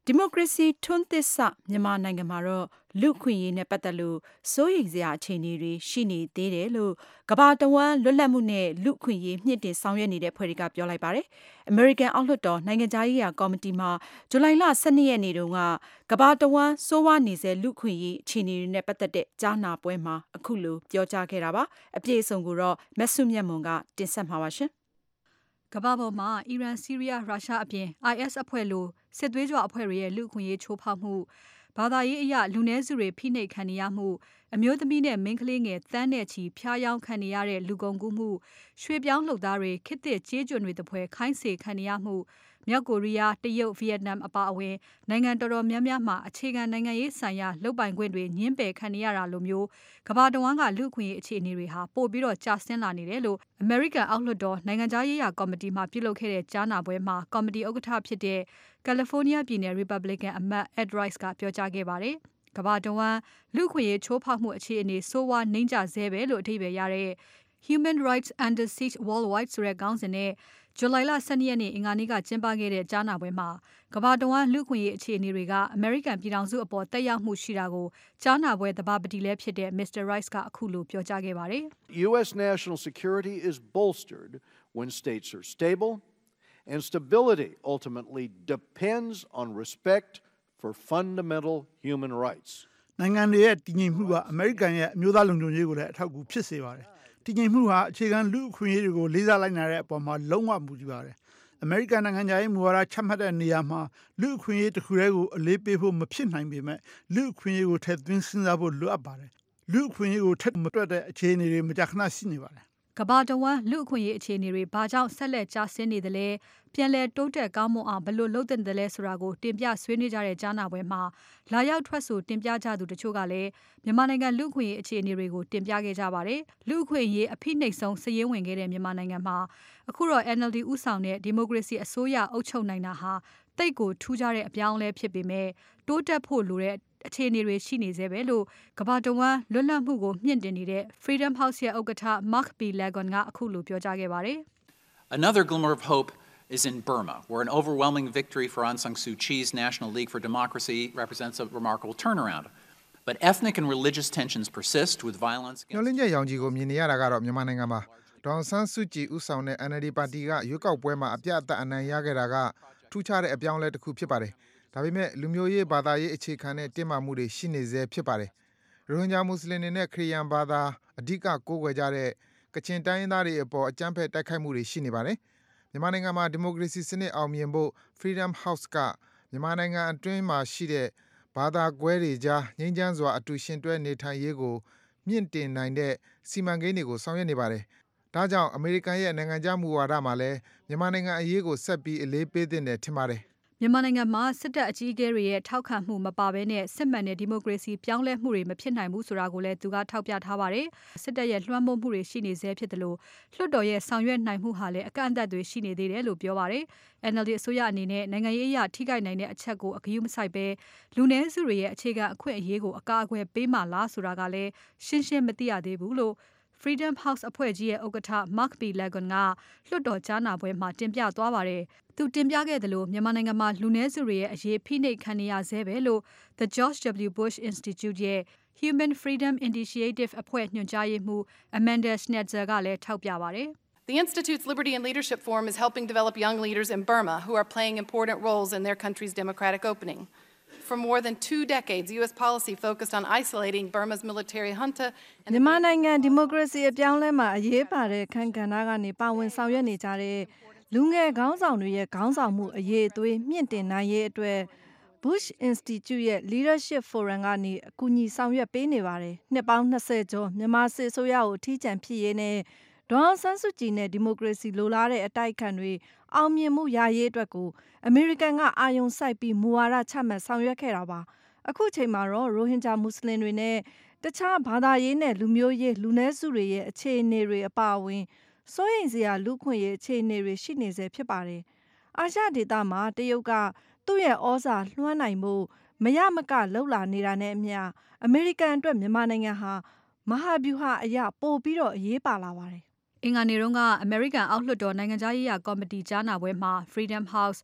ဒီမိုကရေစီထွန်းသစ်စမြန်မာနိုင်ငံမှာတော့လူခွင့်ရေးနဲ့ပတ်သက်လို့စိုးရိမ်စရာအခြေအနေတွေရှိနေသေးတယ်လို့ကမ္ဘာတဝန်းလွတ်လပ်မှုနဲ့လူခွင့်ရေးမြင့်တင်ဆောင်ရွက်နေတဲ့ဖွဲ့တွေကပြောလိုက်ပါတယ်။ American အောက်လွှတ်တော်နိုင်ငံခြားရေးရာကော်မတီမှာဇူလိုင်လ ၁၂ ရက်နေ့တုန်းကကမ္ဘာတဝန်းစိုးဝါးနေစေလူခွင့်ရေးအခြေအနေတွေနဲ့ပတ်သက်တဲ့ကြားနာပွဲမှာအခုလိုပြောကြားခဲ့တာပါ။အပြည့်အစုံကိုတော့မဆုမြတ်မွန်ကတင်ဆက်မှာပါရှင်။ကမ္ဘာပေါ်မှာအီရန်၊ဆီးရီးယား၊ရုရှားအပြင် I S အဖွဲ့လိုစစ်သွေးကြွအဖွဲ့တွေရဲ့လူ့အခွင့်အရေးချိုးဖောက်မှုဘာသာရေးအရလူနည်းစုတွေဖိနှိပ်ခံနေရမှုအမျိုးသမီးနဲ့မိန်းကလေးငယ်တန်းနဲ့ချီဖျားယောင်းခံနေရတဲ့လူကုန်ကူးမှုရွှေပြောင်းလုပ်သားတွေခေတ်သစ်ကြေးကျွန်တွေတပွဲခိုင်းစေခံနေရမှုမြောက်ကိုရီးယား၊တရုတ်၊ဗီယက်နမ်အပါအဝင်နိုင်ငံတော်တော်များများမှာအခြေခံနိုင်ငံရေးဆိုင်ရာလုပ်ပိုင်ခွင့်တွေညှင်းပယ်ခံနေရတာလိုမျိုးကမ္ဘာတဝန်းကလူ့အခွင့်အရေးအခြေအနေတွေဟာပိုပြီးတော့ကျဆင်းလာနေတယ်လို့ American အောက်လွှတ်တော်နိုင်ငံခြားရေးရာကော်မတီမှာပြုလုပ်ခဲ့တဲ့ကြားနာပွဲမှာကော်မတီဥက္ကဋ္ဌဖြစ်တဲ့ California ပြည်နယ် Republican အမတ် Ed Royce ကပြောကြားခဲ့ပါတယ်။ကမ္ဘာတဝန်းလူ့အခွင့်အရေးချိုးဖောက်မှုအခြေအနေဆိုးဝါးနှိမ့်ကျဆဲပဲလို့အဓိပ္ပာယ်ရတဲ့ Human Rights Under Siege Worldwide ဆိုတဲ့ခေါင်းစဉ်နဲ့ဇူလိုင်လ ၁၂ ရက်နေ့အင်္ဂါနေ့ကကျင်းပခဲ့တဲ့ကြားနာပွဲမှာကမ္ဘာတဝန်းလူ့အခွင့်အရေးအခြေအနေတွေကအမေရိကန်ပြည်ထောင်စုအပေါ်သက်ရောက်မှုရှိတာကိုကြားနာပွဲသဘာပတိလည်းဖြစ်တဲ့ Mister Rice ကအခုလိုပြောကြားခဲ့ပါတယ်။ U S national security is bolstered when states are stable and stability ultimately depends on respect for fundamental human rights. နိုင်ငံတွေရဲ့တည်ငြိမ်မှုကအမေရိကန်ရဲ့အမျိုးသားလုံခြုံရေးကိုလည်းအထောက်အကူဖြစ်စေပါတယ်။တည်ငြိမ်မှုဟာအခြေခံလူ့အခွင့်အရေးတွေကိုလေးစားလိုက်နိုင်တဲ့အပေါ်မှာလုံးဝမူတည်ပါတယ်။ အမေရိကန်နိုင်ငံသားရေးမူဝါဒချမှတ်တဲ့နေရာမှာလူ့အခွင့်အရေးတစ်ခုတည်းကိုအလေးပေးဖို့မဖြစ်နိုင်ပေမဲ့လူ့အခွင့်အရေးကိုထည့်သွင်းစဉ်းစားဖို့လိုအပ်ပါတယ်။လူ့အခွင့်အရေးကိုထက်မတွက်တဲ့အခြေအနေတွေမကြာခဏရှိနေပါတယ်ကမ္ဘာတဝန်းလူ့အခွင့်အရေးအခြေအနေတွေဘာကြောင့်ဆက်လက်ကျဆင်းနေသလဲပြန်လည်တိုးတက်ကောင်းမွန်အောင်ဘယ်လိုလုပ်သင့်တယ်လဲဆိုတာကိုတင်ပြဆွေးနွေးကြတဲ့ကြားနာပွဲမှာလာရောက်ထွက်ဆိုတင်ပြကြသူတချို့ကလည်းမြန်မာနိုင်ငံလူ့အခွင့်အရေးအခြေအနေတွေကိုတင်ပြခဲ့ကြပါတယ်လူ့အခွင့်အရေးအဖိနှိပ်ဆုံးစည်ရင်းဝင်ခဲ့တဲ့မြန်မာနိုင်ငံမှာအခုတော့ N L D ဦးဆောင်တဲ့ဒီမိုကရေစီအစိုးရအုပ်ချုပ်နိုင်တာဟာတိတ်ကိုထူးခြားတဲ့အပြောင်းအလဲဖြစ်ပေမဲ့တိုးတက်ဖို့လိုတဲ့အခြေအနေတွေရှိနေသေးပဲလို့ကမ္ဘာတဝန်းလွတ်လပ်မှုကိုမြင့်တင်နေတဲ့ Freedom House ရဲ့ဥက္ကဋ္ဌ Mark B. Lagon ကအခုလိုပြောကြားခဲ့ပါတယ် Another glimmer of hope is in Burma, where an overwhelming victory for Aung San Suu Kyi's National League for Democracy represents a remarkable turnaround. But ethnic and religious tensions persist with violence. ညှို့လင်းချက်ရောင်ကြီးကိုမြင်နေရတာကတော့မြန်မာနိုင်ငံမှာဒေါအောင်ဆန်းစုကြည်ဦးဆောင်တဲ့ N L D ပါတီကရွေးကောက်ပွဲမှာအပြတ်အသတ်အနိုင်ရခဲ့တာကထူးခြားတဲ့အပြောင်းအလဲတစ်ခုဖြစ်ပါတယ်။ဒါပေမဲ့လူမျိုးရေးဘာသာရေးအခြေခံတဲ့တင်းမာမှုတွေရှိနေသေးဖြစ်ပါတယ်။ရိုဟင်ဂျာမွတ်စလင်တွေနဲ့ခရီးယန်ဘာသာအဓိကကိုးကွယ်ကြတဲ့ကချင်တိုင်းရင်းသားတွေအပေါ်အကြမ်းဖက်တိုက်ခိုက်မှုတွေရှိနေပါတယ်။မြန်မာနိုင်ငံမှာဒီမိုကရေစီစနစ်အောင်မြင်ဖို့ Freedom House ကမြန်မာနိုင်ငံအတွင်းမှာရှိတဲ့ဘာသာကွဲတွေကြားငြိမ်းချမ်းစွာအတူရှင်တွဲနေထိုင်ရေးကိုမြင့်တင်နိုင်တဲ့စီမံကိန်းတွေကိုဆောင်ရွက်နေပါတယ်။ဒါကြောင့်အမေရိကန်ရဲ့နိုင်ငံခြားမူဝါဒမှာလည်းမြန်မာနိုင်ငံအရေးကိုဆက်ပြီးအလေးပေးသင့်တယ်ထင်ပါတယ်။မြန်မာနိုင်ငံမှာစစ်တပ်အကြီးအကဲတွေရဲ့ထောက်ခံမှုမပါဘဲနဲ့စစ်မှန်တဲ့ဒီမိုကရေစီပြောင်းလဲမှုတွေမဖြစ်နိုင်ဘူးဆိုတာကိုလည်းသူကထောက်ပြထားပါတယ်။စစ်တပ်ရဲ့လွှမ်းမိုးမှုတွေရှိနေသေးဖြစ်တယ်လို့လွှတ်တော်ရဲ့ဆောင်ရွက်နိုင်မှုဟာလည်းအကန့်အသတ်တွေရှိနေသေးတယ်လို့ပြောပါတယ်။ N L D အစိုးရအနေနဲ့နိုင်ငံရေးအရထိခိုက်နိုင်တဲ့အချက်ကိုအကယူမဆိုင်ပဲလူနည်းစုတွေရဲ့အခြေခံအခွင့်အရေးကိုအကာအကွယ်ပေးမှလားဆိုတာကလည်းရှင်းရှင်းမသိရသေးဘူးလို့Freedom House အဖွဲ့ကြီးရဲ့ဥက္ကဋ္ဌ Mark B. Lagon ကလွှတ်တော်ကြားနာပွဲမှာတင်ပြသွားပါတယ်။သူတင်ပြခဲ့တယ်လို့မြန်မာနိုင်ငံမှာလူနည်းစုတွေရဲ့အရေးဖိနှိပ်ခံနေရဆဲပဲလို့ The George W. Bush Institute ရဲ့ Human Freedom Initiative အဖွဲ့ညွှန်ကြားရေးမှူး Amanda Schnetzer ကလည်းထောက်ပြပါတယ်။ The Institute's Liberty and Leadership Forum is helping develop young leaders in Burma who are playing important roles in their country's democratic opening. For more than two decades, U S policy focused on isolating Burma's military junta and မြန်မာနိုင်ငံဒီမိုကရေစီအပြောင်းလဲမှာအရေးပါတဲ့ခံကဏ္ဍကနေပါဝင်ဆောင်ရွက်နေကြတဲ့လူငယ်ခေါင်းဆောင်တွေရဲ့ခေါင်းဆောင်မှုအရေးအသွေးမြင့်တင်နိုင်ရေးအတွက် Bush Institute ရဲ့ Leadership Forum ကနေအကူအညီဆောင်ရွက်ပေးနေပါတယ်။နှစ်ပေါင်း၂၀ကျော်မြန်မာစစ်အစိုးရကိုထိချံဖြစ်ရေးနဲ့ဒေါအောင်ဆန်းစုကြည်နဲ့ဒီမိုကရေစီလိုလားတဲ့အတိုက်အခံတွေအောင်မြင်မှုရရေးအတွက်ကိုအမေရိကန်ကအာရုံစိုက်ပြီးမူဝါဒချမှတ်ဆောင်ရွက်ခဲ့တာပါ။အခုချိန်မှာတော့ရိုဟင်ဂျာမွတ်စလင်တွေနဲ့တခြားဘာသာရေးနဲ့လူမျိုးရေးလူနည်းစုတွေရဲ့အခြေအနေတွေအပါအဝင်စိုးရိမ်စရာလူခွင့်ရေးအခြေအနေတွေရှိနေစေဖြစ်ပါတယ်။အာရှဒေသမှာတရုတ်ကသူ့ရဲ့ဩဇာလွှမ်းနိုင်မှုမရမကလှုပ်လာနေတာနဲ့အမျှအမေရိကန်အတွက်မြန်မာနိုင်ငံဟာမဟာဗျူဟာအရပို့ပြီးတော့အရေးပါလာပါတယ်အင်္ဂါနေ့တုန်းက American အောက်လွှတ်တော်နိုင်ငံခြားရေးရာကော်မတီကြားနာပွဲမှာ Freedom House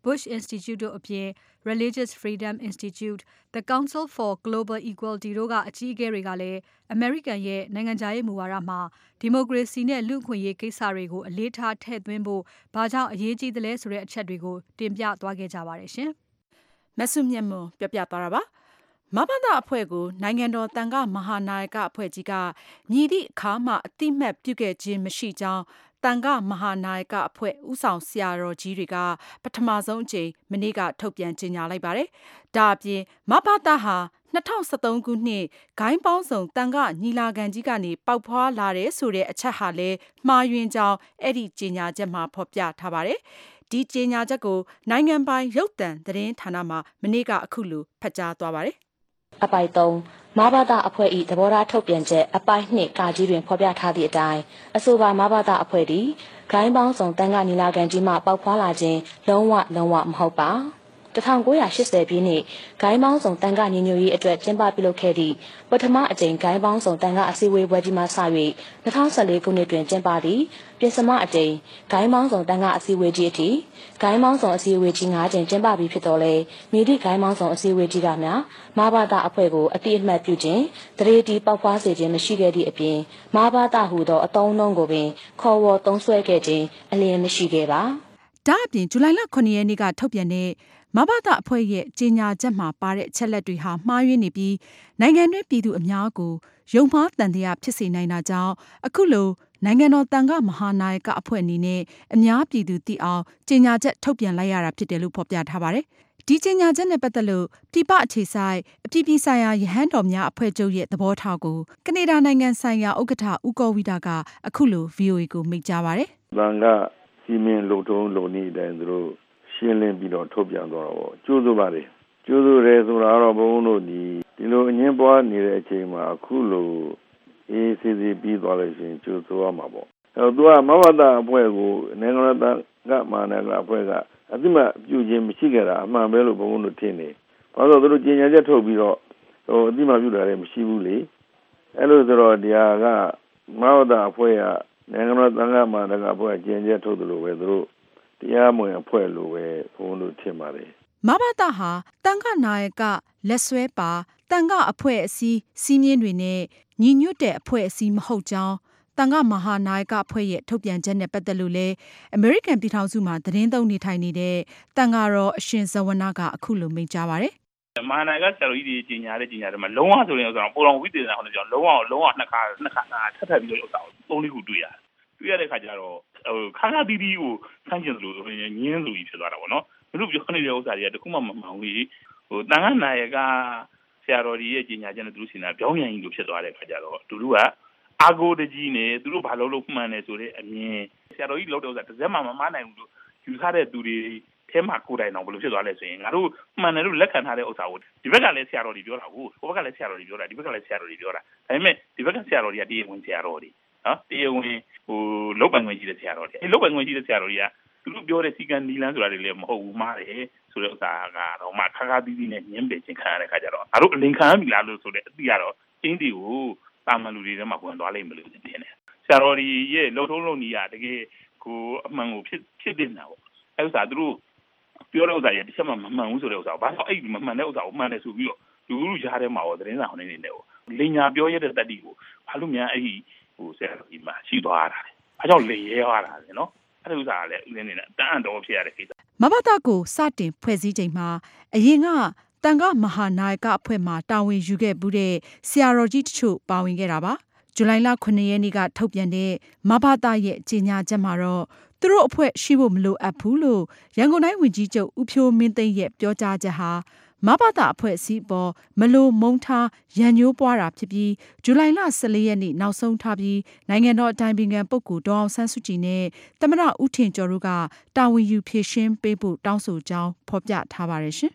Bush Institute တို့အပြင် Religious Freedom Institute, the Council for Global Equality တို့ကအကြီးအကဲတွေကလည်း American ရဲ့နိုင်ငံခြားရေးမူဝါဒမှာဒီမိုကရေစီနဲ့လူ့အခွင့်အရေးကိစ္စတွေကိုအလေးထားထည့်သွင်းဖို့ဘာကြောင့်အရေးကြီးသလဲဆိုတဲ့အချက်တွေကိုတင်ပြသွားခဲ့ကြပါတယ်ရှင်။မဆုမြတ်မွန်ပြောပြသွားတာပါ။မဘသအဖွဲ့ကိုနိုင်ငံတော်တန်ခါမဟာနာယကအဖွဲ့ကြီးကမြည်သည့်အခါမှအတိမတ်ပြုခဲ့ခြင်းမရှိကြောင်းတန်ခါမဟာနာယကအဖွဲ့ဥဆောင်ဆရာတော်ကြီးတွေကပထမဆုံးအကြိမ်မနေ့ကထုတ်ပြန်ကြေညာလိုက်ပါတယ်။ဒါအပြင်မဘသဟာ၂၀၁၃ခုနှစ်ဂိုင်းပေါင်းစုံတန်ခါညီလာခံကြီးကနေပေါက်ဖွာလာတဲ့ဆိုတဲ့အချက်ဟာလည်းမှားယွင်းကြောင်းအဲ့ဒီကြေညာချက်မှာဖော်ပြထားပါတယ်။ဒီကြေညာချက်ကိုနိုင်ငံပိုင်ရုပ်သံသတင်းဌာနမှာမနေ့ကအခုလိုဖတ်ကြားသွားပါတယ်။အပိုက်သုံးမဘာသာအဖွဲ့၏သဘောထားထုတ်ပြန်ချက်အပိုက်နှစ်ကာကြီးတွင်ဖော်ပြထားသည့်အတိုင်းအဆိုပါမဘာသာအဖွဲ့သည်ဂိုင်းပေါင်းစုံတန်ခါညီလာခံကြီးမှပေါက်ဖွာလာခြင်းလုံးဝလုံးဝမဟုတ်ပါ။၁၉၈၀ပြည့်နှစ်ဂိုင်းပေါင်းစုံတန်ခါညီညွတ်ရေးအတွက်ကျင်းပပြုလုပ်ခဲ့သည့်ပထမအကြိမ်ဂိုင်းပေါင်းစုံတန်ခါအစည်းအဝေးပွဲကြီးမှစ၍၂၀၁၄ခုနှစ်တွင်ကျင်းပသည့်ပြင်စမအကြိမ်ဂိုင်းပေါင်းစုံတန်ခါအစည်းအဝေးကြီးအထိဂိုင်းပေါင်းစုံအစည်းအဝေးကြီး၅ကြိမ်ကျင်းပပြီးဖြစ်တော်လဲမြေသည့်ဂိုင်းပေါင်းစုံအစည်းအဝေးကြီးကများမဘာသာအဖွဲ့ကိုအတိအမှတ်ပြုခြင်းတရေတီပေါက်ဖွားစေခြင်းမရှိခဲ့သည့်အပြင်မဘာသာဟူသောအတုံးလုံးကိုပင်ခေါ်ဝေါ်သုံးစွဲခဲ့ခြင်းအလျင်မရှိခဲ့ပါ။ဒါအပြင်ဇူလိုင်လခုနှစ်ရက်နေ့ကထုတ်ပြန်တဲ့မဘသအဖွဲ့ရဲ့ကြေညာချက်မှာပါတဲ့အချက်လက်တွေဟာမှားယွင်းနေပြီးနိုင်ငံတွင်းပြည်သူအများကိုယုံမှားတန်တရားဖြစ်စေနိုင်တာကြောင့်အခုလိုနိုင်ငံတော်တန်ခါမဟာနာယကအဖွဲ့အနေနဲ့အများပြည်သူသိအောင်ကြေညာချက်ထုတ်ပြန်လိုက်ရတာဖြစ်တယ်လို့ဖော်ပြထားပါတယ်။ဒီကြေညာချက်နဲ့ပတ်သက်လို့ပြည်ပအခြေဆိုင်အပြည်ပြည်ဆိုင်ရာယဟန်တော်များအဖွဲ့ချုပ်ရဲ့သဘောထားကိုကနေဒါနိုင်ငံဆိုင်ရာဥက္ကဋ္ဌဦးကောဝိဒကအခုလို ဗွီအိုအေကိုမိန့်ကြားပါတယ်။တန်ခါစီမင်းလုံထုံးလုံနည်းတိုင်းသူတို့ရှင်းလင်းပြီးတော့ထုတ်ပြန်သွားတော့ကျိုးစိုးပါတယ်ကျိုးစိုးတယ်ဆိုတာတော့ဘုန်းတို့ဒီဒီလိုအငင်းပွားနေတဲ့အချိန်မှာအခုလိုအေးစီစီပြီးသွားလို့ရှိရင်ကျိုးစိုးရမှာပေါ့အဲတော့သူကမဘာသာအဖွဲ့ကိုနိုင်ငံတော်ကမာနကအဖွဲ့ကအတိမပြုခြင်းမရှိခဲ့တာအမှန်ပဲလို့ဘုန်းတို့ထင်တယ်ဘာလို့သူတို့ကြေညာချက်ထုတ်ပြီးတော့ဟိုအတိမပြုတာလည်းမရှိဘူးလေအဲလိုဆိုတော့ဒီဟာကမဘာသာအဖွဲ့ကနိုင်ငံတော်သံဃာမာနကအဖွဲ့ကြေညာချက်ထုတ်တယ်လို့ပဲသူတို့တရားမဝင်အဖွဲ့လိုပဲဘုန်းတို့ထင်ပါတယ်မဘသဟာတန်ခါနာယကလက်ဆွဲပါတန်ခါအဖွဲ့အစည်းစီးမြင့်တွေနဲ့ညီညွတ်တဲ့အဖွဲ့အစည်းမဟုတ်ကြောင်းတန်ခါမဟာနာယကအဖွဲ့ရဲ့ထုတ်ပြန်ချက်နဲ့ပတ်သက်လို့လဲအမေရိကန်ပြည်ထောင်စုမှာသတင်းသုံးနေထိုင်နေတဲ့တန်ခါတော်အရှင်ဇဝနာကအခုလိုမိန့်ကြားပါတယ်မဟာနာယကဆရာတော်ကြီးကြီးညာတဲ့ကြီးညာတယ်မှာလုံးဝဆိုရင်ဥစ္စာပုံတော်ဝိသေသနာဟောတယ်ကြောင့်လုံးဝလုံးဝနှစ်ခါနှစ်ခါထပ်ထပ်ပြီးတော့ဥစ္စာသုံးလေးခုတွေ့ရတယ်တွေ့ရတဲ့ခါကျတော့ဟိုခါခါတီးတီးကိုဆန့်ကျင်သလိုညင်းလိုကြီးဖြစ်သွားတာပေါ့နော်သူတို့ပြောနေတဲ့ဥစ္စာတွေကတခုမှမမှန်ဘူးဟိုတန်ခါနာယကဆရာတော်ကြီးရဲ့ကြီးညာချက်နဲ့သူတို့ရှင်းတာပြောင်းပြန်ကြီးလိုဖြစ်သွားတဲ့ခါကျတော့သူတို့ကအာဂိုတကြီးနဲ့သူတို့ဘာလို့လို့မှန်တယ်ဆိုတဲ့အမြင်ဆရာတော်ကြီးလောက်တဲ့ဥစ္စာတစ်စက်မှမမနိုင်ဘူးလို့ယူထားတဲ့သူတွေထဲမှာကိုယ်တိုင်တော့ဘယ်လိုဖြစ်သွားလဲဆိုရင်ငါတို့မှန်တယ်လို့လက်ခံထားတဲ့ဥစ္စာကိုဒီဘက်ကလည်းဆရာတော်ကြီးပြောတာဟုတ်ဟိုဘက်ကလည်းဆရာတော်ကြီးပြောတာဒီဘက်ကလည်းဆရာတော်ကြီးပြောတာဒါပေမဲ့ဒီဘက်ကဆရာတော်ကြီးကတရားဝင်ဆရာတော်ကြီးနော်တရားဝင်ဟိုလောက်ပိုင်ဝင်ကြီးတဲ့ဆရာတော်ကြီးအဲလောက်ပိုင်ဝင်ကြီးတဲ့ဆရာတော်ကြီးကသူတို့ပြောတဲ့စီကံနီလန်းဆိုတာတွေလည်းမဟုတ်ဘူးမှားတယ်ဆိုတဲ့ဥစ္စာကတော့မှခါခါတီးတီးနဲ့ညင်းပယ်ချင်းခံရတဲ့ခါကျတော့ငါတို့အလင်ခံရပြီလားလို့ဆိုတဲ့အသိကတော့အင်းတီကိုတာမန်လူတွေထဲမှာဝင်သွားလိမ့်မလို့တင်တယ်ဆရာတော်ကြီးရဲ့လှုပ်ထုံးလုံးကြီးကတကယ်ကိုအမှန်ကိုဖြစ်ဖြစ်နေတာပေါ့အဲဥစ္စာသူတို့ပြောတဲ့ဥစ္စာရဲ့တစ်ချက်မှမမှန်ဘူးဆိုတဲ့ဥစ္စာကိုဘာလို့အဲ့ဒီမမှန်တဲ့ဥစ္စာကိုမှန်တယ်ဆိုပြီးတော့လူလူရားထဲမှာရောသတင်းစာဟောင်းနေနေတယ်ပေါ့လင်ညာပြောရတဲ့တတိကိုဘာလို့များအဲ့ဒီဟိုဆရာတော်ကြီးမှာရှိသွားတာလဲဘာကြောင့်လေရဲသွားတာလဲနော်အဲ့ဒီဥစ္စာကလည်းဦးနေနေတာတန်တော်ဖြစ်ရတဲ့ကိစ္စမဘသကိုစတင်ဖွဲ့စည်းချိန်မှာအရင်ကတန်ခါမဟာနာယကအဖွဲ့မှတာဝန်ယူခဲ့မှုတဲ့ဆရာတော်ကြီးတချို့ပါဝင်ခဲ့တာပါဇူလိုင်လခုနှစ်ရက်နေ့ကထုတ်ပြန်တဲ့မဘသရဲ့ကြေညာချက်မှာတော့သူတို့အဖွဲ့ရှိဖို့မလိုအပ်ဘူးလို့ရန်ကုန်တိုင်းဝန်ကြီးချုပ်ဦးဖြိုးမင်းသိန်းရဲ့ပြောကြားချက်ဟာမဘသအဖွဲ့အစည်းပေါ်မလိုမုန်းထားရန်ညိုးပွားတာဖြစ်ပြီးဇူလိုင်လဆယ်လေးရက်နေ့နောက်ဆုံးထားပြီးနိုင်ငံတော်အတိုင်ပင်ခံပုဂ္ဂိုလ်ဒေါ်အောင်ဆန်းစုကြည်နဲ့သမ္မတဦးထင်ကျော်တို့ကတာဝန်ယူဖြည့်ရှင်းပေးဖို့တောင်းဆိုကြောင်းဖော်ပြထားပါတယ်ရှင်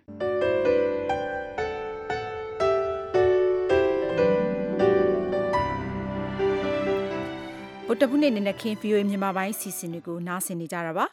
ဗုဒ္ဓဘုနေ့နေ့နဲ့ခင် ဗီအိုအေ မြန်မာပိုင်းစီစဉ်တွေကိုနားဆင်နေကြတာပါ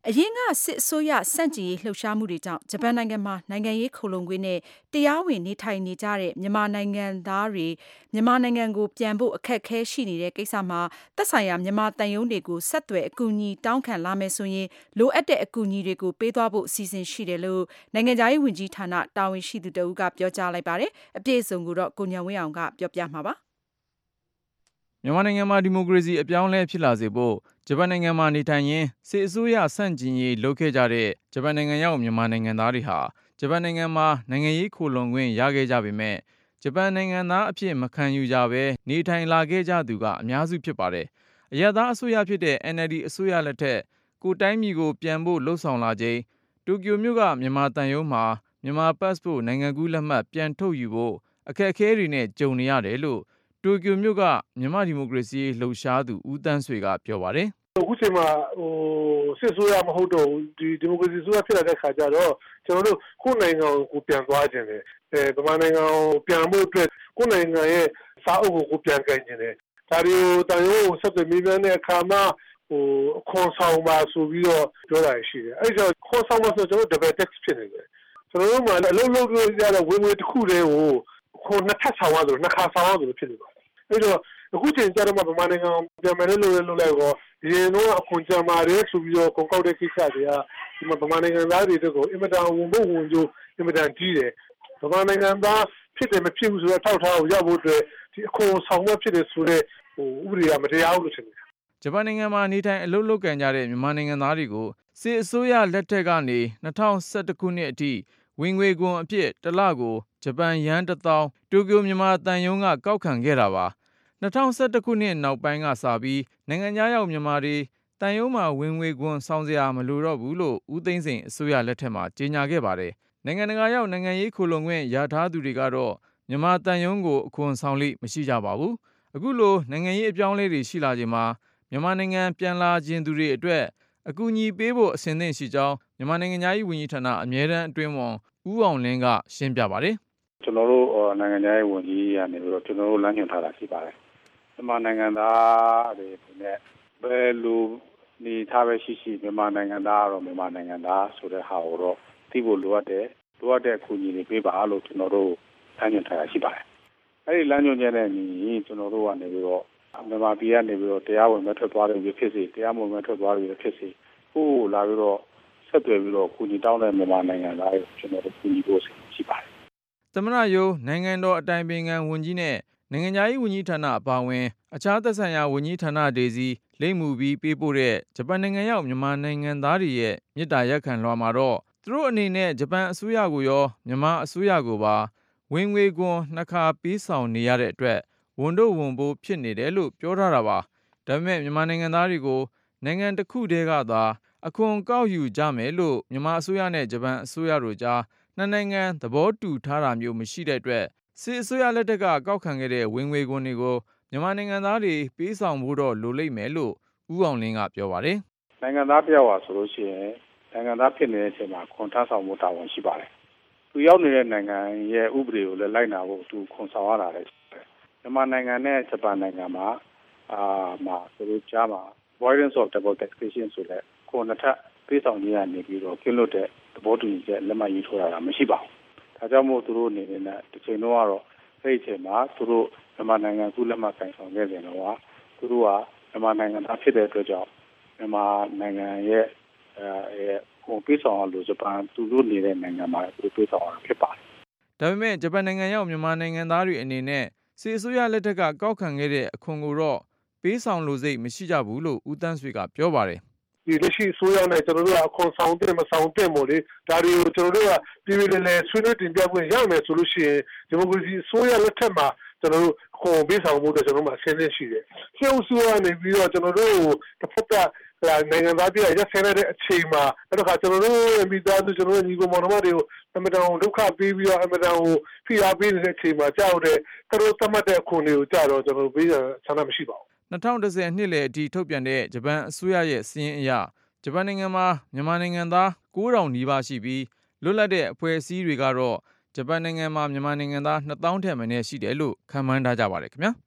အရင်ကစစ်အစိုးရစန့်ကျင်ရေးလှုပ်ရှားမှုတွေကြောင့်ဂျပန်နိုင်ငံမှာနိုင်ငံရေးခိုလှုံခွင့်နဲ့တရားဝင်နေထိုင်နေကြတဲ့မြန်မာနိုင်ငံသားတွေမြန်မာနိုင်ငံကိုပြန်ဖို့အခက်အခဲရှိနေတဲ့ကိစ္စမှာသက်ဆိုင်ရာမြန်မာတန်ယုံတွေကိုဆက်သွယ်အကူအညီတောင်းခံလာမယ်ဆိုရင်လိုအပ်တဲ့အကူအညီတွေကိုပေးသွားဖို့အစီအစဉ်ရှိတယ်လို့နိုင်ငံခြားရေးဝန်ကြီးဌာနတာဝန်ရှိသူတဦးကပြောကြားလိုက်ပါတယ်။အပြည့်အစုံကိုတော့ကိုညံဝင်းအောင်ကပြောပြမှာပါ။မြန်မာနိုင်ငံမှာဒီမိုကရေစီအပြောင်းအလဲဖြစ်လာစေဖို့ဂျပန်နိုင်ငံမှာနေထိုင်ရင်းစစ်အစိုးရဆန့်ကျင်ရေးလုပ်ခဲ့ကြတဲ့ဂျပန်နိုင်ငံရောက်မြန်မာနိုင်ငံသားတွေဟာဂျပန်နိုင်ငံမှာနိုင်ငံရေးခိုလှုံခွင့်ရခဲ့ကြပေမဲ့ဂျပန်နိုင်ငံသားအဖြစ်မခံယူကြဘဲနေထိုင်လာခဲ့ကြသူကအများစုဖြစ်ပါတယ်။အရပ်သားအစိုးရဖြစ်တဲ့ အန် အယ်လ် ဒီ အစိုးရလက်ထက်ကိုတိုင်းပြည်ကိုပြန်ဖို့လှုံ့ဆော်လာချိန်တိုကျိုမြို့ကမြန်မာတန်ယုံမှာမြန်မာပတ်စ်ပို့နိုင်ငံကူးလက်မှတ်ပြန်ထုတ်ယူဖို့အခက်အခဲတွေနဲ့ကြုံနေရတယ်လို့တိုကျိုမြို့ကမြန်မာဒီမိုကရေစီလှုပ်ရှားသူဦးတန်းဆွေကပြောပါတယ်။အခုချိန်မှာဟိုစစ်ဆိုးရမဟုတ်တော့ဒီဒီမိုကရေစီဆိုးရဖြစ်လာတဲ့ခါကျတော့ကျွန်တော်တို့ကိုယ်နိုင်ငံကိုပြန်သွားခြင်းတယ်အဲဗမာနိုင်ငံကိုပြန်ဖို့အတွက်ကိုယ်နိုင်ငံရဲ့စာအုပ်ကိုကိုပြန်ကြင်ခြင်းတယ်ဒါတွေကိုတန်ရုံးကိုဆက်သွယ်မိပြန်တဲ့အခါမှာဟိုအခွန်ဆောင်ပါဆိုပြီးတော့ပြောတာရှိတယ်အဲဒါခွန်ဆောင်ပါဆိုကျွန်တော် double tax ဖြစ်နေတယ်ကျွန်တော်တို့မှအလုံးလုံးလို့ရတဲ့ဝင်ငွေတစ်ခုတည်းကိုခွန်နှစ်ထပ်ဆောင်ရဆိုနှစ်ခါဆောင်ရဆိုဖြစ်နေပါတယ်အဲတော့အခုချိန်ကျတော့မှဗမာနိုင်ငံပြန်မယ်လို့လို့လည်းကောဒီတော့အခွန်ကြမ်းပါတယ်ဆိုပြီးတော့ကုန်ကောက်တဲ့ကိစ္စတွေကဒီမှာဗမာနိုင်ငံသားတွေတို့ကိုအင်မတန်ဝန်ဖို့ဝန်ကျိုးအင်မတန်ကြီးတယ်ဗမာနိုင်ငံသားဖြစ်တယ်မဖြစ်ဘူးဆိုတော့ထောက်ထားကိုရောက်ဖို့အတွက်ဒီအခွန်ဆောင်ရဖြစ်တယ်ဆိုတော့ဟိုဥပဒေကမတရားဘူးလို့ထင်တယ်ဂျပန်နိုင်ငံမှာနေထိုင်အလုပ်လုပ်ကန်ကြတဲ့မြန်မာနိုင်ငံသားတွေကိုစစ်အစိုးရလက်ထက်ကနေ၂၀၁၁ခုနှစ်အထိဝင်ငွေခွန်အဖြစ်တစ်လကိုဂျပန်ယန်းတစ်သောင်းတိုကျိုမြန်မာတန်ယုံကကောက်ခံခဲ့တာပါ၂၀၁၁ခုနှစ်နောက်ပိုင်းကစပြီးနိုင်ငံခြားရောက်မြန်မာတွေတန်ယုံမှာဝင်ငွေခွန်ဆောင်စရာမလိုတော့ဘူးလို့ဦးသိန်းစိန်အစိုးရလက်ထက်မှာကြေညာခဲ့ပါတယ်နိုင်ငံတကာရောက်နိုင်ငံရေးခိုလှုံခွင့်ရထားသူတွေကတော့မြန်မာတန်ယုံကိုအခွန်ဆောင်လိမရှိကြပါဘူးအခုလိုနိုင်ငံရေးအပြောင်းအလဲတွေရှိလာချိန်မှာမြန်မာနိုင်ငံပြန်လာခြင်းသူတွေအတွက်အကူအညီပေးဖို့အစဉ်သင့်ရှိကြောင်းမြန်မာနိုင်ငံသားရေးဝန်ကြီးဌာနအမြဲတမ်းအတွင်းဝန်ဦးအောင်လင်းကရှင်းပြပါတယ်ကျွန်တော်တို့နိုင်ငံသားရေးဝန်ကြီးကနေပြီးတော့ကျွန်တော်တို့လမ်းညွှန်ထားတာရှိပါတယ်မြန်မာနိုင်ငံသားတွေနဲ့ဘယ်လိုနေထားပဲရှိရှိမြန်မာနိုင်ငံသားတော့မြန်မာနိုင်ငံသားဆိုတဲ့ဟာကိုတော့သိဖို့လိုအပ်တယ်လိုအပ်တဲ့အကူအညီတွေပေးပါလို့ကျွန်တော်တို့လမ်းညွှန်ထားတာရှိပါတယ်အဲဒီလမ်းညွှန်ချက်နဲ့ညီကျွန်တော်တို့ကနေပြီးတော့မြန်မာပြည်ကနေပြီးတော့တရားဝင်မဲ့ထွက်သွားတယ်ဖြစ်စေတရားမဝင်မဲ့ထွက်သွားတယ်ဖြစ်စေဟိုလာပြီးတော့ဆက်သွယ်ပြီးတော့ကူညီတောင်းတဲ့မြန်မာနိုင်ငံသားတွေကျွန်တော်တို့ကူညီဖို့ရှိပါတယ်သမရယုံနိုင်ငံတော်အတိုင်ပင်ခံဝန်ကြီးနဲ့နိုင်ငံသားရေးဝန်ကြီးဌာနအပါအဝင်အခြားသက်ဆိုင်ရာဝန်ကြီးဌာနတွေစီလိမ့်မှုပြီးပေးပို့တဲ့ဂျပန်နိုင်ငံရောက်မြန်မာနိုင်ငံသားတွေရဲ့မြစ်တာရက်ခံလွှာမှာတော့သူတို့အနေနဲ့ဂျပန်အစိုးရကိုရောမြန်မာအစိုးရကိုပါဝင်ငွေခွန်နှစ်ခါပေးဆောင်နေရတဲ့အတွက်ဝန်တို့ဝန်ပိုးဖြစ်နေတယ်လို့ပြောထားတာပါဒါပေမဲ့မြန်မာနိုင်ငံသားတွေကိုနိုင်ငံတစ်ခုတည်းကသာအခွန်ကောက်ယူကြမယ်လို့မြန်မာအစိုးရနဲ့ဂျပန်အစိုးရတို့ကြားနှစ်နိုင်ငံသဘောတူထားတာမျိုးမရှိတဲ့အတွက်စစ်အစိုးရလက်ထက်ကကောက်ခံခဲ့တဲ့ဝင်ငွေခွန်တွေကိုမြန်မာနိုင်ငံသားတွေပေးဆောင်ဖို့တော့လိုလိမ့်မယ်လို့ဦးအောင်လင်းကပြောပါတယ်နိုင်ငံသားပြောက်ပါဆိုလို့ရှိရင်နိုင်ငံသားဖြစ်နေတဲ့အချိန်မှာခွန်ထမ်းဆောင်ဖို့တာဝန်ရှိပါတယ်သူရောက်နေတဲ့နိုင်ငံရဲ့ဥပဒေကိုလည်းလိုက်နာဖို့သူခွန်ဆောင်ရတာလည်းရှိတယ်မြန်မာနိုင်ငံနဲ့ဂျပန်နိုင်ငံမှာအာမှာသူတို့ကြားမှာ avoidance of double taxation ဆိုတဲ့ခွန်နှစ်ထပ်ပေးဆောင်ခြင်းကနေပြီးတော့ကျင်းလို့တဲ့သဘောတူညီချက်လက်မှတ်ရေးထိုးတာမရှိပါဘူးဒါကြောင့်မို့သူတို့အနေနဲ့ဒီချိန်တော့ကတော့အဲ့ဒီချိန်မှာသူတို့မြန်မာနိုင်ငံကူးလက်မှတ်ကိုင်ဆောင်ခဲ့တယ်တော့သူတို့ကမြန်မာနိုင်ငံသားဖြစ်တဲ့အတွက်ကြောင့်မြန်မာနိုင်ငံရဲ့အဲဟိုပေးဆောင်လို့ဂျပန်သူတို့နေတဲ့နိုင်ငံမှာသူပေးဆောင်တာဖြစ်ပါတယ်ဒါပေမဲ့ဂျပန်နိုင်ငံရောက်မြန်မာနိုင်ငံသားတွေအနေနဲ့စစ်အစိုးရလက်ထက်ကကောက်ခံခဲ့တဲ့အခွန်ကိုတော့ပေးဆောင်လို့စိတ်မရှိကြဘူးလို့ဦးတန်းဆွေကပြောပါတယ်ဒီလက်ရှိဆိုရတဲ့ကျွန်တော်တို့အခွန်ဆောင်တဲ့မဆောင်တဲ့မို့လေဒါတွေကိုကျွန်တော်တို့ကပြည်ပြည်လည်းဆွေးနွေးတင်ပြခွင့်ရမယ်ဆိုလို့ရှိရင်ဒီမိုကရေစီဆိုရလက်ထက်မှာကျွန်တော်တို့ခွန်ပေးဆောင်မှုတော့ကျွန်တော်တို့မှာဆင်းရဲရှိတယ်။ရှေ့ဦးဆိုရနေပြီးတော့ကျွန်တော်တို့တစ်ဖက်ကနိုင်ငံသားပြည်ရဆက်နေတဲ့အချိန်မှာအဲ့တော့ကျွန်တော်တို့မိသားစုကျွန်တော်တို့ညီကိုမောင်နှမတွေကိုအမတန်ဒုက္ခပေးပြီးတော့အမတန်ကိုဖိအားပေးနေတဲ့အချိန်မှာကြောက်တဲ့သူတို့သတ်မှတ်တဲ့အခွန်တွေကိုကြတော့ကျွန်တော်တို့ပေးတာဆန္ဒမရှိပါဘူး၂၀၁၀နှစ်လယ်အထိထုတ်ပြန်တဲ့ဂျပန်အစိုးရရဲ့စာရင်းအရဂျပန်နိုင်ငံမှာမြန်မာနိုင်ငံသားကိုးထောင်နီးပါးရှိပြီးလွတ်လပ်တဲ့အဖွဲ့အစည်းတွေကတော့ဂျပန်နိုင်ငံမှာမြန်မာနိုင်ငံသားနှစ်သောင်းထက်မနည်းရှိတယ်လို့ခန့်မှန်းထားကြပါတယ်ခင်ဗျာ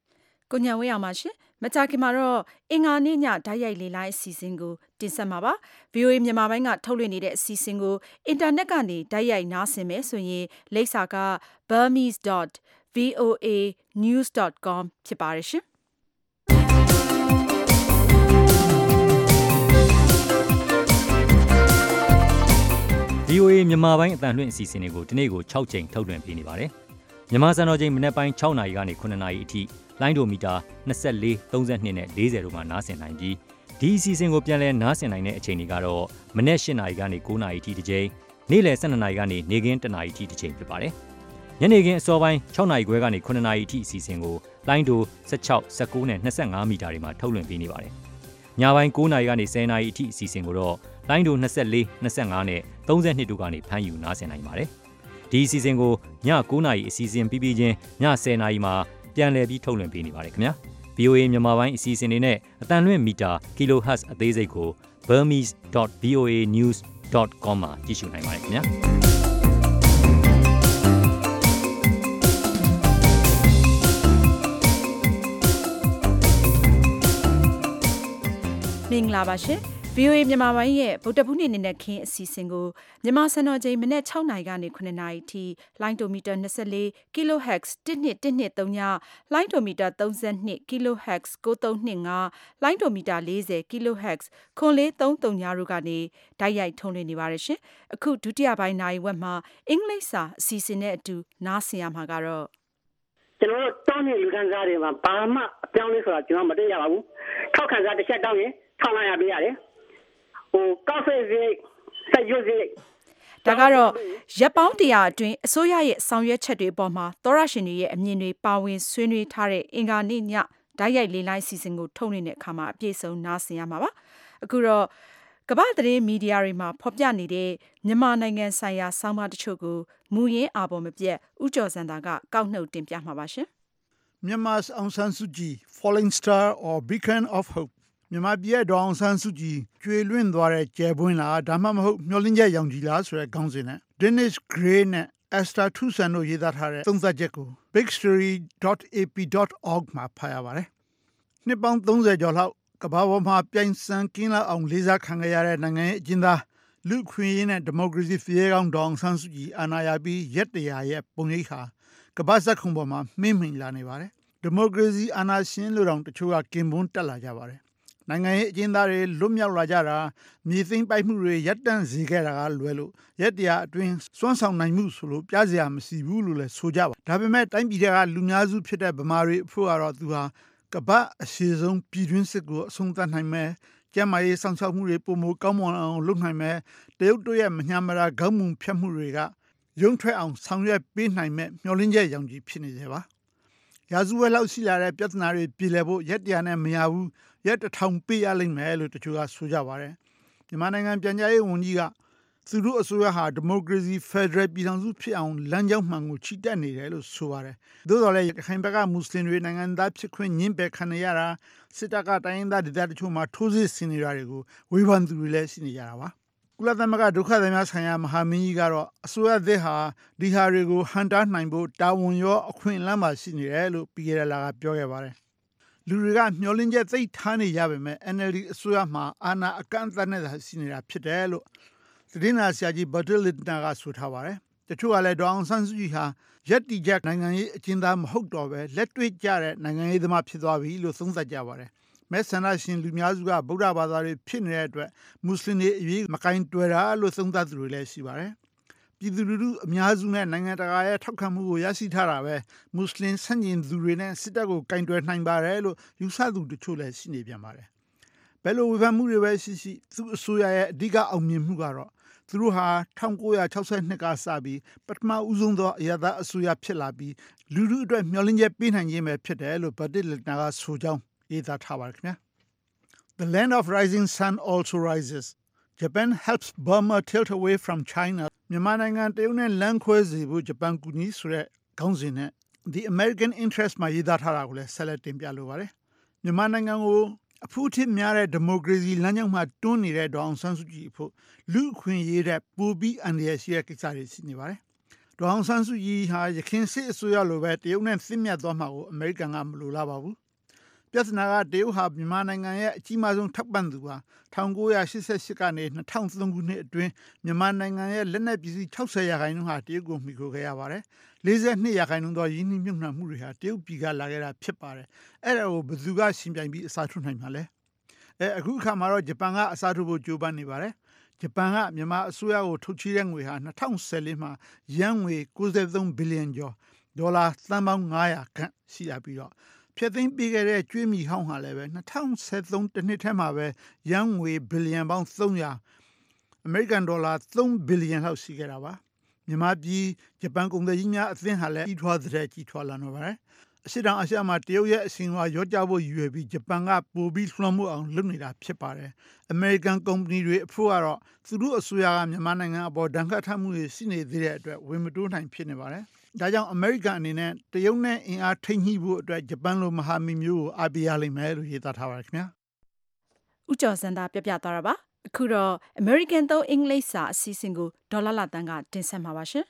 ကိုညံဝေးအောင်ပါရှင်မကြခင်မှာတော့အင်္ဂါနေ့ညဓာတ်ရိုက်လေးလိုင်းအစီအစဉ်ကိုတင်ဆက်မှာပါ ဗွီအိုအေ မြန်မာပိုင်းကထုတ်လွှင့်နေတဲ့အစီအစဉ်ကိုအင်တာနက်ကနေဓာတ်ရိုက်နားဆင်မယ်ဆိုရင်လိပ်စာက burmese dot voa news dot com ဖြစ်ပါတယ်ရှင်ဗွီအိုအေ မြန်မာပိုင်းအသံလွှင့်အစီအစဉ်တွေကိုဒီနေ့ကို၆ချိန်ထုတ်လွှင့်ပေးနေပါတယ်မြန်မာစံတော်ချိန်မနက်ပိုင်း၆နာရီကနေခုနှစ်နာရီအထိလိုင်းဒိုမီတာနှစ်၄ သုံး၂နဲ့၄၀တို့မှာနားဆင်နိုင်ပြီးဒီအစီအစဉ်ကိုပြန်လည်နားဆင်နိုင်တဲ့အချိန်တွေကတော့မနက်၈နာရီကနေ၉နာရီအထိတစ်ချိန်နေ့လယ်၁၂နာရီကနေနေ့ခင်း၁နာရီအထိတစ်ချိန်ဖြစ်ပါတယ်ညနေခင်းအစောပိုင်း၆နာရီခွဲကနေခုနှစ်နာရီအထိအစီအစဉ်ကိုလိုင်းဒို၁၆ ၁၉နဲ့၂၅မီတာတွေမှာထုတ်လွှင့်ပေးနေပါတယ်ညပိုင်း၉နာရီကနေ၁၀နာရီအထိအစီအစဉ်ကိုတော့လိုင်းဒို၂၄ ၂၅နဲ့၃၂တို့ကနေဖမ်းယူနားဆင်နိုင်ပါတယ်ဒီအစီအစဉ်ကိုည၉နာရီအစီအစဉ်ပြီးပြီးချင်းည၁၀နာရီမှာပြန်လည်ပြီးထုတ်လွှင့်ပေးနေပါတယ်ခင်ဗျာ ဗွီအိုအေ မြန်မာပိုင်းအစီအစဉ်တွေနဲ့အတန်လွင့်မီတာ kilohertz အသေးစိတ်ကို burmese dot voa news dot com မှာကြည့်ရှုနိုင်ပါတယ်ခင်ဗျာမင်္ဂလာပါရှင် ဗွီအိုအေ မြန်မာပိုင်းရဲ့ဗုဒ္ဓဘုနေ့နေ့နဲ့ခင်းအစီအစဉ်ကိုမြန်မာစံတော်ချိန်မနက်၆နာရီကနေခုနှစ်နာရီထိလိုင်းဒိုမီတာ၂၄ kilohertz တစ်နှစ်တစ်နှစ်သုံးညလိုင်းဒိုမီတာ၃၂ kilohertz ၉၃၂၅လိုင်းဒိုမီတာ၄၀ kilohertz ခွန်လေး၃၃ညတို့ကနေဓာတ်ရိုက်ထုတ်လွှင့်နေပါတယ်ရှင်အခုဒုတိယပိုင်းနာရီဝက်မှာအင်္ဂလိပ်စာအစီအစဉ်နဲ့အတူနားဆင်ရမှာကတော့ကျွန်တော်တို့တောင်းနေလူခံစားတွေမှာဘာမှအပြောင်းလဲဆိုတာကျွန်တော်မတွေ့ရပါဘူးထောက်ခံစားတစ်ချက်တောင်းရင်ထောက်လိုက်ရပေးရတယ်ဟိုကောက်ဖက်စီဆက်ရွစီဒါကတော့ရပ်ပေါင်းတရာအတွင်းအစိုးရရဲ့ဆောင်ရွက်ချက်တွေအပေါ်မှာသောရရှင်တွေရဲ့အမြင်တွေပါဝင်ဆွေးနွေးထားတဲ့အင်္ဂါနေ့ညဓာတ်ရိုက်လေးလိုင်းစီစဉ်ကိုထုတ်နေတဲ့အခါမှာအပြည့်စုံနားဆင်ရမှာပါအခုတော့ကမ္ဘာသတင်းမီဒီယာတွေမှာဖော်ပြနေတဲ့မြန်မာနိုင်ငံဆိုင်ရာဆောင်းပါးတချို့ကိုမူရင်းအာပေါ်မပြတ်ဦးကျော်စံသာကကောက်နှုတ်တင်ပြမှာပါရှင် Myanmar's Aung San Suu Kyi Falling Star or Beacon of Hope မြန်မာပြည်ရဲ့ဒေါ်အောင်ဆန်းစုကြည်ကျွေလွင့်သွားတဲ့ကျယ်ပွင့်လားဒါမှမဟုတ်မျောလင်းချက်ရောင်ကြီးလားဆိုတဲ့ခေါင်းစဉ်နဲ့ Dennis Gray နဲ့ Esther Tucson တို့ရေးသားထားတဲ့သုံးသပ်ချက်ကို big story dot a p dot org မှာဖတ်ရပါတယ်။နှစ်ပေါင်း၃၀ကျော်လောက်ကမ္ဘာပေါ်မှာပြိုင်ဆိုင်ကင်းလောက်အောင်လေးစားခံခဲ့ရတဲ့နိုင်ငံရဲ့အကျဉ်းသားလူ့ခွင့်ရေးနဲ့ဒီမိုကရေစီဖျဲကောင်းဒေါ်အောင်ဆန်းစုကြည်အာဏာရပြီးရက်တရာရဲ့ပုံရိပ်ဟာကမ္ဘာစက္ခုံပေါ်မှာမှင်းမှင်လာနေပါတယ်။ဒီမိုကရေစီအာဏာရှင်လို့တောင်တချို့ကကင်ပွန်းတက်လာကြပါတယ်နိုင်ငံရေးအကျဉ်းသားတွေလွတ်မြောက်လာကြတာမြေသိမ်းပိုက်မှုတွေရပ်တန့်စေခဲ့တာကလွယ်လို့ရက်တရားအတွင်းစွမ်းဆောင်နိုင်မှုဆိုလို့ပြစရာမရှိဘူးလို့လည်းဆိုကြပါဒါပေမဲ့တိုင်းပြည်တွေကလူများစုဖြစ်တဲ့ဗမာတွေအဖို့ကတော့သူဟာကပ္ပအရှိဆုံးပြည်တွင်းစစ်ကိုအဆုံးသတ်နိုင်မယ်ကျန်းမာရေးဆောင်ရှောက်မှုတွေပုံမကောင်းမွန်အောင်လုပ်နိုင်မယ်တရုတ်တို့ရဲ့မညာမရာခေါင်းမူဖြတ်မှုတွေကရုံထွက်အောင်ဆောင်ရွက်ပေးနိုင်မဲ့မျှော်လင့်ချက်ရောင်ကြီးဖြစ်နေကြပါရာဇဝတ်လောက်ရှိလာတဲ့ပြဿနာတွေပြည်လည်ဖို့ရက်တရားနဲ့မရဘူးရက်တစ်ထောင်ပေးရလိမ့်မယ်လို့တချို့ကဆိုကြပါတယ်မြန်မာနိုင်ငံပြန်ကြားရေးဝန်ကြီးကသူတို့အစိုးရဟာဒီမိုကရေစီဖက်ဒရယ်ပြည်ထောင်စုဖြစ်အောင်လမ်းကြောင်းမှန်ကိုချီတက်နေတယ်လို့ဆိုပါတယ်သို့တော်လည်းရခိုင်ဘက်ကမွတ်စလင်တွေနိုင်ငံသားဖြစ်ခွင့်ညှင်းပယ်ခံရတာစစ်တပ်ကတိုင်းရင်းသားဒေသတချို့မှာထိုးစစ်ဆင်နေတာတွေကိုဝေဖန်သူတွေလည်းရှိနေကြတာပါကုလသမဂ္ဂဒုက္ခသည်များဆိုင်ရာမဟာမင်းကြီးကတော့အစိုးရသစ်ဟာဒီဟာတွေကိုဟန်တာနိုင်ဖို့တာဝန်ရောအခွင့်အလမ်းပါရှိနေတယ်လို့ပြီးခဲ့တဲ့လကပြောခဲ့ပါတယ်လူတွေကမျှော်လင့်ချက်သိထားနေရပေမဲ့ N L D အစိုးရမှာအာဏာအကန့်အသတ်နဲ့ရှိနေတာဖြစ်တယ်လို့သတင်းနာဆရာကြီးဘတ်တယ်လစ်နာကဆိုထားပါတယ်တချို့ကလည်းဒေါအောင်ဆန်းစုကြည်ဟာရက်တီချက်နိုင်ငံရေးအကျဉ်းသားမဟုတ်တော့ပဲလက်တွေ့ကျတဲ့နိုင်ငံရေးသမားဖြစ်သွားပြီလို့သုံးသပ်ကြပါတယ်မဲဆန္ဒရှင်လူများစုကဗုဒ္ဓဘာသာတွေဖြစ်နေတဲ့အတွက်မွတ်စလင်တွေအရေးမကင်တွယ်တာလို့သုံးသပ်သူတွေလည်းရှိပါတယ်ပြည်သူလူထုအများစုနဲ့နိုင်ငံတကာရဲ့ထောက်ခံမှုကိုရရှိထားတာပဲမွတ်စလင်ဆန့်ကျင်သူတွေနဲ့စစ်တပ်ကိုကင်တွယ်နိုင်ပါတယ်လို့ယူဆသူတချို့လည်းရှိနေပြန်ပါတယ်ဘယ်လိုဝေဖန်မှုတွေပဲရှိရှိသူအစိုးရရဲ့အဓိကအောင်မြင်မှုကတော့သူတို့ဟာ၁၉၆၂ကစပြီးပထမဦးဆုံးသောအရသာအစိုးရဖြစ်လာပြီးလူထုအတွက်မျှော်လင့်ချက်ပေးနိုင်ခြင်းပဲဖြစ်တယ်လို့ဘတ်တစ်လက်နာကဆိုကြောင်းရေးသားထားပါတယ်ခင်ဗျာ The land of rising sun also rises. Japan helps Burma tilt away from China. မြန်မာနိုင်ငံတရုတ်နဲ့လမ်းခွဲစေဖို့ဂျပန်ကူညီဆိုတဲ့ခေါင်းစဉ်နဲ့ The American Interest မှာရေးသားထားတာကိုလည်းဆက်လက်တင်ပြလိုပါတယ်မြန်မာနိုင်ငံကိုအဖူးထစ်များတဲ့ဒီမိုကရေစီလမ်းကြောင်းမှာတွန်းနေတဲ့ဒေါအောင်ဆန်းစုကြည်အဖို့လူအခွင့်အရေးတဲ့ပိုပြီးအန္တရာယ်ရှိတဲ့ကိစ္စတွေရှိနေပါတယ်ဒေါအောင်ဆန်းစုကြည်ဟာရခိုင်စစ်အစိုးရလိုပဲတရုတ်နဲ့သင့်မြတ်သွားမှာကိုအမေရိကန်ကမလိုလားပါဘူးပြဿနာကတရုတ်ဟာမြန်မာနိုင်ငံရဲ့အကြီးမားဆုံးထောက်ပံ့သူပါ၁၉၈၈ကနေ၂၀၀၃ခုနှစ်အတွင်းမြန်မာနိုင်ငံရဲ့လက်နက်ပစ္စည်း၆၀ရာခိုင်နှုန်းဟာတရုတ်ကိုမှီခိုခဲ့ရပါတယ်၄၂ရာခိုင်နှုန်းသောရင်းနှီးမြှုပ်နှံမှုတွေဟာတရုတ်ပြည်ကလာခဲ့တာဖြစ်ပါတယ်အဲ့ဒါကိုဘယ်သူကရှင်ပြိုင်ပြီးအစားထိုးနိုင်မှာလဲအဲအခုအခါမှာတော့ဂျပန်ကအစားထိုးဖို့ကြိုးပမ်းနေပါတယ်ဂျပန်ကမြန်မာအစိုးရကိုထုတ်ချေးတဲ့ငွေဟာ၂၀၁၄မှာယန်းငွေ၉၃ဘီလီယံကျော်ဒေါ်လာသန်းပေါင်း၅၀၀ခန့်ရှိရပြီးတော့ဖြည့်သိမ်းပေးခဲ့တဲ့ကျွေးမီဟောင်းဟာလည်းပဲ၂၀၁၃တစ်နှစ်ထဲမှာပဲယန်းငွေဘီလီယံပေါင်း၃၀၀အမေရိကန်ဒေါ်လာ၃ဘီလီယံလောက်ရှိခဲ့တာပါမြန်မာပြည်ဂျပန်ကုန်သည်ကြီးများအသင်းဟာလည်းကြီးထွားတဲ့ကြီးထွားလာနေပါတယ်အရှိတောင်အာရှမှာတရုတ်ရဲ့အရှင်ဝါရောကြဖို့ရည်ရွယ်ပြီးဂျပန်ကပိုပြီးလွှမ်းမိုးအောင်လုပ်နေတာဖြစ်ပါတယ်အမေရိကန်ကုမ္ပဏီတွေအဖို့ကတော့သူတို့အစိုးရကမြန်မာနိုင်ငံအပေါ်ဒဏ်ခတ်ထားမှုတွေရှိနေသေးတဲ့အတွက်ဝင်မတိုးနိုင်ဖြစ်နေပါတယ်ဒါကြောင့်အမေရိကန်အနေနဲ့တရုတ်နဲ့အင်အားထိန်းညှိဖို့အတွက်ဂျပန်လိုမဟာမိတ်မျိုးကိုအားပေးရလိမ့်မယ်လို့ရေးသားထားပါတယ်ခင်ဗျာဥကျော်စံသာပြပြသွားတာပါအခုတော့ American သုံးအင်္ဂလိပ်စာအစီအစဉ်ကိုဒေါ်လာလာတန်းကတင်ဆက်မှာပါရှင်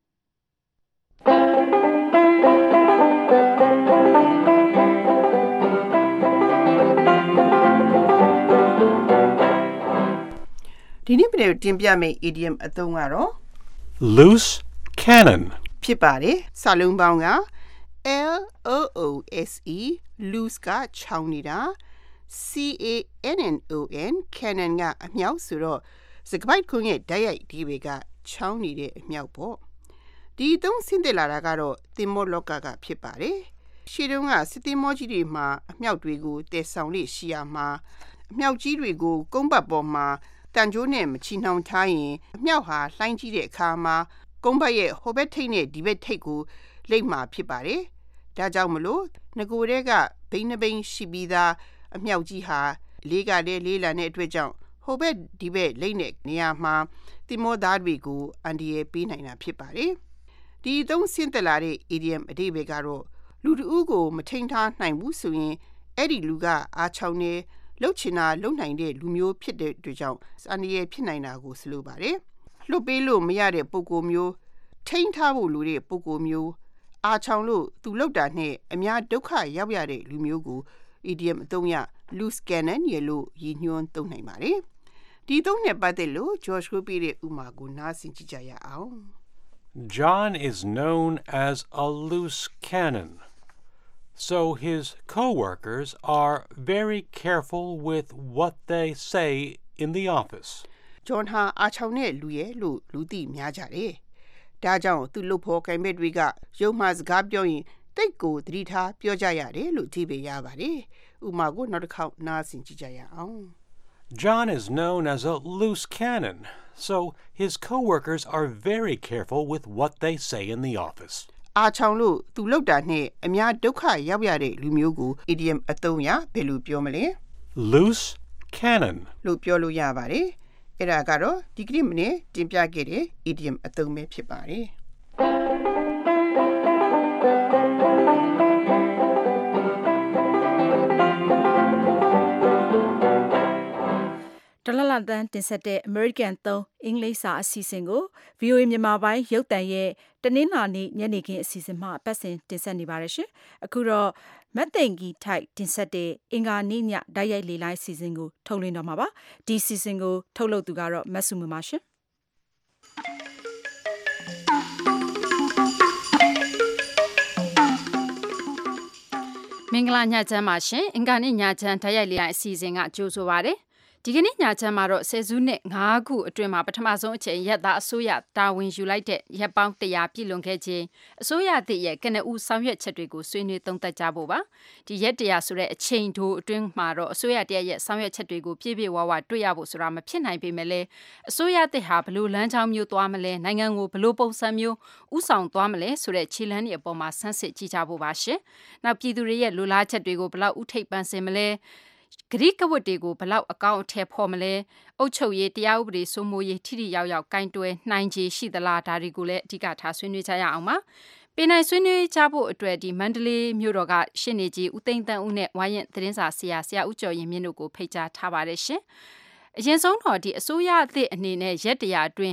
ဒီနေ့ပြည်တင်ပြမယ့် idiom အသုံးကတော့ loose cannon ဖြစ်ပါတယ်စာလုံးပေါင်းက L O O S E loose ကချောင်းနေတာ C A N N O N cannon ကအမြောက်ဆိုတော့စကားပိုက်ခွန်းရဲ့ဓာတ်ရိုက်ဒီဘေကချောင်းနေတဲ့အမြောက်ပေါ့ဒီအသုံးဆင်းသက်လာတာကတော့သင်္ဘောလောကကဖြစ်ပါတယ်ရှေ့တုန်းကစစ်သင်္ဘောကြီးတွေမှာအမြောက်တွေကိုတည်ဆောင်လေးရှိရမှာအမြောက်ကြီးတွေကိုကုန်းပတ်ပေါ်မှာတန်ကြိုးနဲ့မချီနှောင်ထားရင်အမြောက်ဟာလှိုင်းကြီးတဲ့အခါမှာကုန်းဘက်ရဲ့ဟိုဘက်ထိပ်နဲ့ဒီဘက်ထိပ်ကိုလိမ့်မှာဖြစ်ပါတယ်။ဒါကြောင့်မလို့ငကိုတဲကဘိန်းနှဘိန်းရှိပြီးသားအမြောက်ကြီးဟာလေးကလည်းလေးလံတဲ့အတွက်ကြောင့်ဟိုဘက်ဒီဘက်လိမ့်တဲ့နေရာမှာတိမောသားတွေကိုအန်ဒီရဲ့ပေးနိုင်တာဖြစ်ပါတယ်။ဒီသုံးဆင်းသက်လာတဲ့ idiom အဓိပ္ပာယ်ကတော့လူတဦးကိုမထိန်ထားနိုင်ဘူးဆိုရင်အဲ့ဒီလူကအားချောင်းနေလှုပ်ချင်တာလှုပ်နိုင်တဲ့လူမျိုးဖြစ်တဲ့အတွက်ကြောင့်အန်ဒီရဲ့ဖြစ်နိုင်တာကိုဆိုလိုပါတယ်။လှုပ်ပေးလို့မရတဲ့ပုံကိုမျိုးထိန်းထားဖို့လိုတဲ့ပုံကိုမျိုးအားချောင်းလို့သူလှုပ်တာနဲ့အများဒုက္ခရောက်ရတဲ့လူမျိုးကို idiom အသုံးရ loose cannon ရလို့ရည်ညွှန်းသုံးနိုင်ပါတယ်။ဒီသုံးနဲ့ပတ်သက်လို့ George ကိုပြတဲ့ဥမာကိုနားဆင်ကြည့်ကြရအောင် John is known as a loose cannon, so his co-workers are very careful with what they say in the office. John ဟာအားချောင်းတဲ့လူရဲ့လို့လူသိများကြတယ်။ဒါကြောင့်သူ့လုပ်ဖို့ကိုင်ဘက်တွေကရုံမှစကားပြောရင်တိတ်ကိုသတိထားပြောကြရတယ်လို့ကြည့်ပေးရပါတယ်။ဥမာကိုနောက်တစ်ခေါက်နားဆင်ကြည့်ကြရအောင် John is known as a loose cannon, so his co-workers are very careful with what they say in the office. အားချောင်းလို့သူလုပ်တာနဲ့အများဒုက္ခရောက်ရတဲ့လူမျိုးကို idiom အသုံးရဘယ်လိုပြောမလဲ Loose cannon လို့ပြောလို့ရပါတယ်။အဲ့ဒါကတော့ဒီကနေ့မနေ့တင်ပြခဲ့တဲ့ idiom အသုံးပဲဖြစ်ပါတယ်။တလလတန်းတင်ဆက်တဲ့ American သုံးအင်္ဂလိပ်စာအစီအစဉ်ကို ဗီအိုအေ မြန်မာပိုင်းရုပ်သံရဲ့တနင်္လာနေ့ညနေခင်းအစီအစဉ်မှာအပတ်စဉ်တင်ဆက်နေပါတယ်ရှင်။အခုတော့မတ်သိန်ကြီးထိုက်တင်ဆက်တဲ့အင်္ဂါနေ့ညဓာတ်ရိုက်လေလိုင်းအစီအစဉ်ကိုထုတ်လွှင့်တော့မှာပါ။ဒီအစီအစဉ်ကိုထုတ်လုပ်သူကတော့မတ်စုမပါရှင်။မင်္ဂလာညချမ်းပါရှင်။အင်္ဂါနေ့ညချမ်းဓာတ်ရိုက်လေလိုင်းအစီအစဉ်ကကြိုဆိုပါရစေ။ဒီကနေ့ညချမ်းမှာတော့ဆယ်စုနှစ်၅ခုအတွင်းမှာပထမဆုံးအချိန်ရက်သားအစိုးရတာဝန်ယူလိုက်တဲ့ရက်ပေါင်းတရာပြည့်လွန်ခဲ့ခြင်းအစိုးရသစ်ရဲ့ကနဦးဆောင်ရွက်ချက်တွေကိုဆွေးနွေးသုံးသပ်ကြဖို့ပါဒီရက်တရာဆိုတဲ့အချိန်တိုအတွင်းမှာတော့အစိုးရတရက်ရဲ့ဆောင်ရွက်ချက်တွေကိုပြည့်ပြည့်ဝဝတွေ့ရဖို့ဆိုတာမဖြစ်နိုင်ပေမဲ့လည်းအစိုးရသစ်ဟာဘလို့လမ်းကြောင်းမျိုးသွားမလဲနိုင်ငံကိုဘလို့ပုံစံမျိုးဥဆောင်သွားမလဲဆိုတဲ့ခြေလှမ်းတွေအပေါ်မှာဆန်းစစ်ကြည့်ကြဖို့ပါရှင်နောက်ပြည်သူတွေရဲ့လူလားချက်တွေကိုဘလောက်ဥထိပ်ပန်းစင်မလဲဂရိကဝတ်တွေကိုဘလောက်အကောင့်အထည်ဖော်မလဲအုတ်ချုပ်ရေးတရားဥပဒေစိုးမိုးရေးထိထိရောက်ရောက်ကင်တွယ်နိုင်ခြေရှိသလားဒါတွေကိုလည်းအဓိကထားဆွေးနွေးကြရအောင်ပါပင်နိုင်ဆွေးနွေးကြဖို့အတွက်ဒီမန္တလေးမြို့တော်ကရှင်းနေကြီးဦးသိန်းတန်းဦးနဲ့ဝိုင်းရင်သတင်းစာဆရာဆရာဦးကျော်ရင်မြင့်တို့ကိုဖိတ်ကြားထားပါတယ်ရှင်အရင်ဆုံးတော့ဒီအစိုးရအသစ်အနေနဲ့ရက်တရာအတွင်း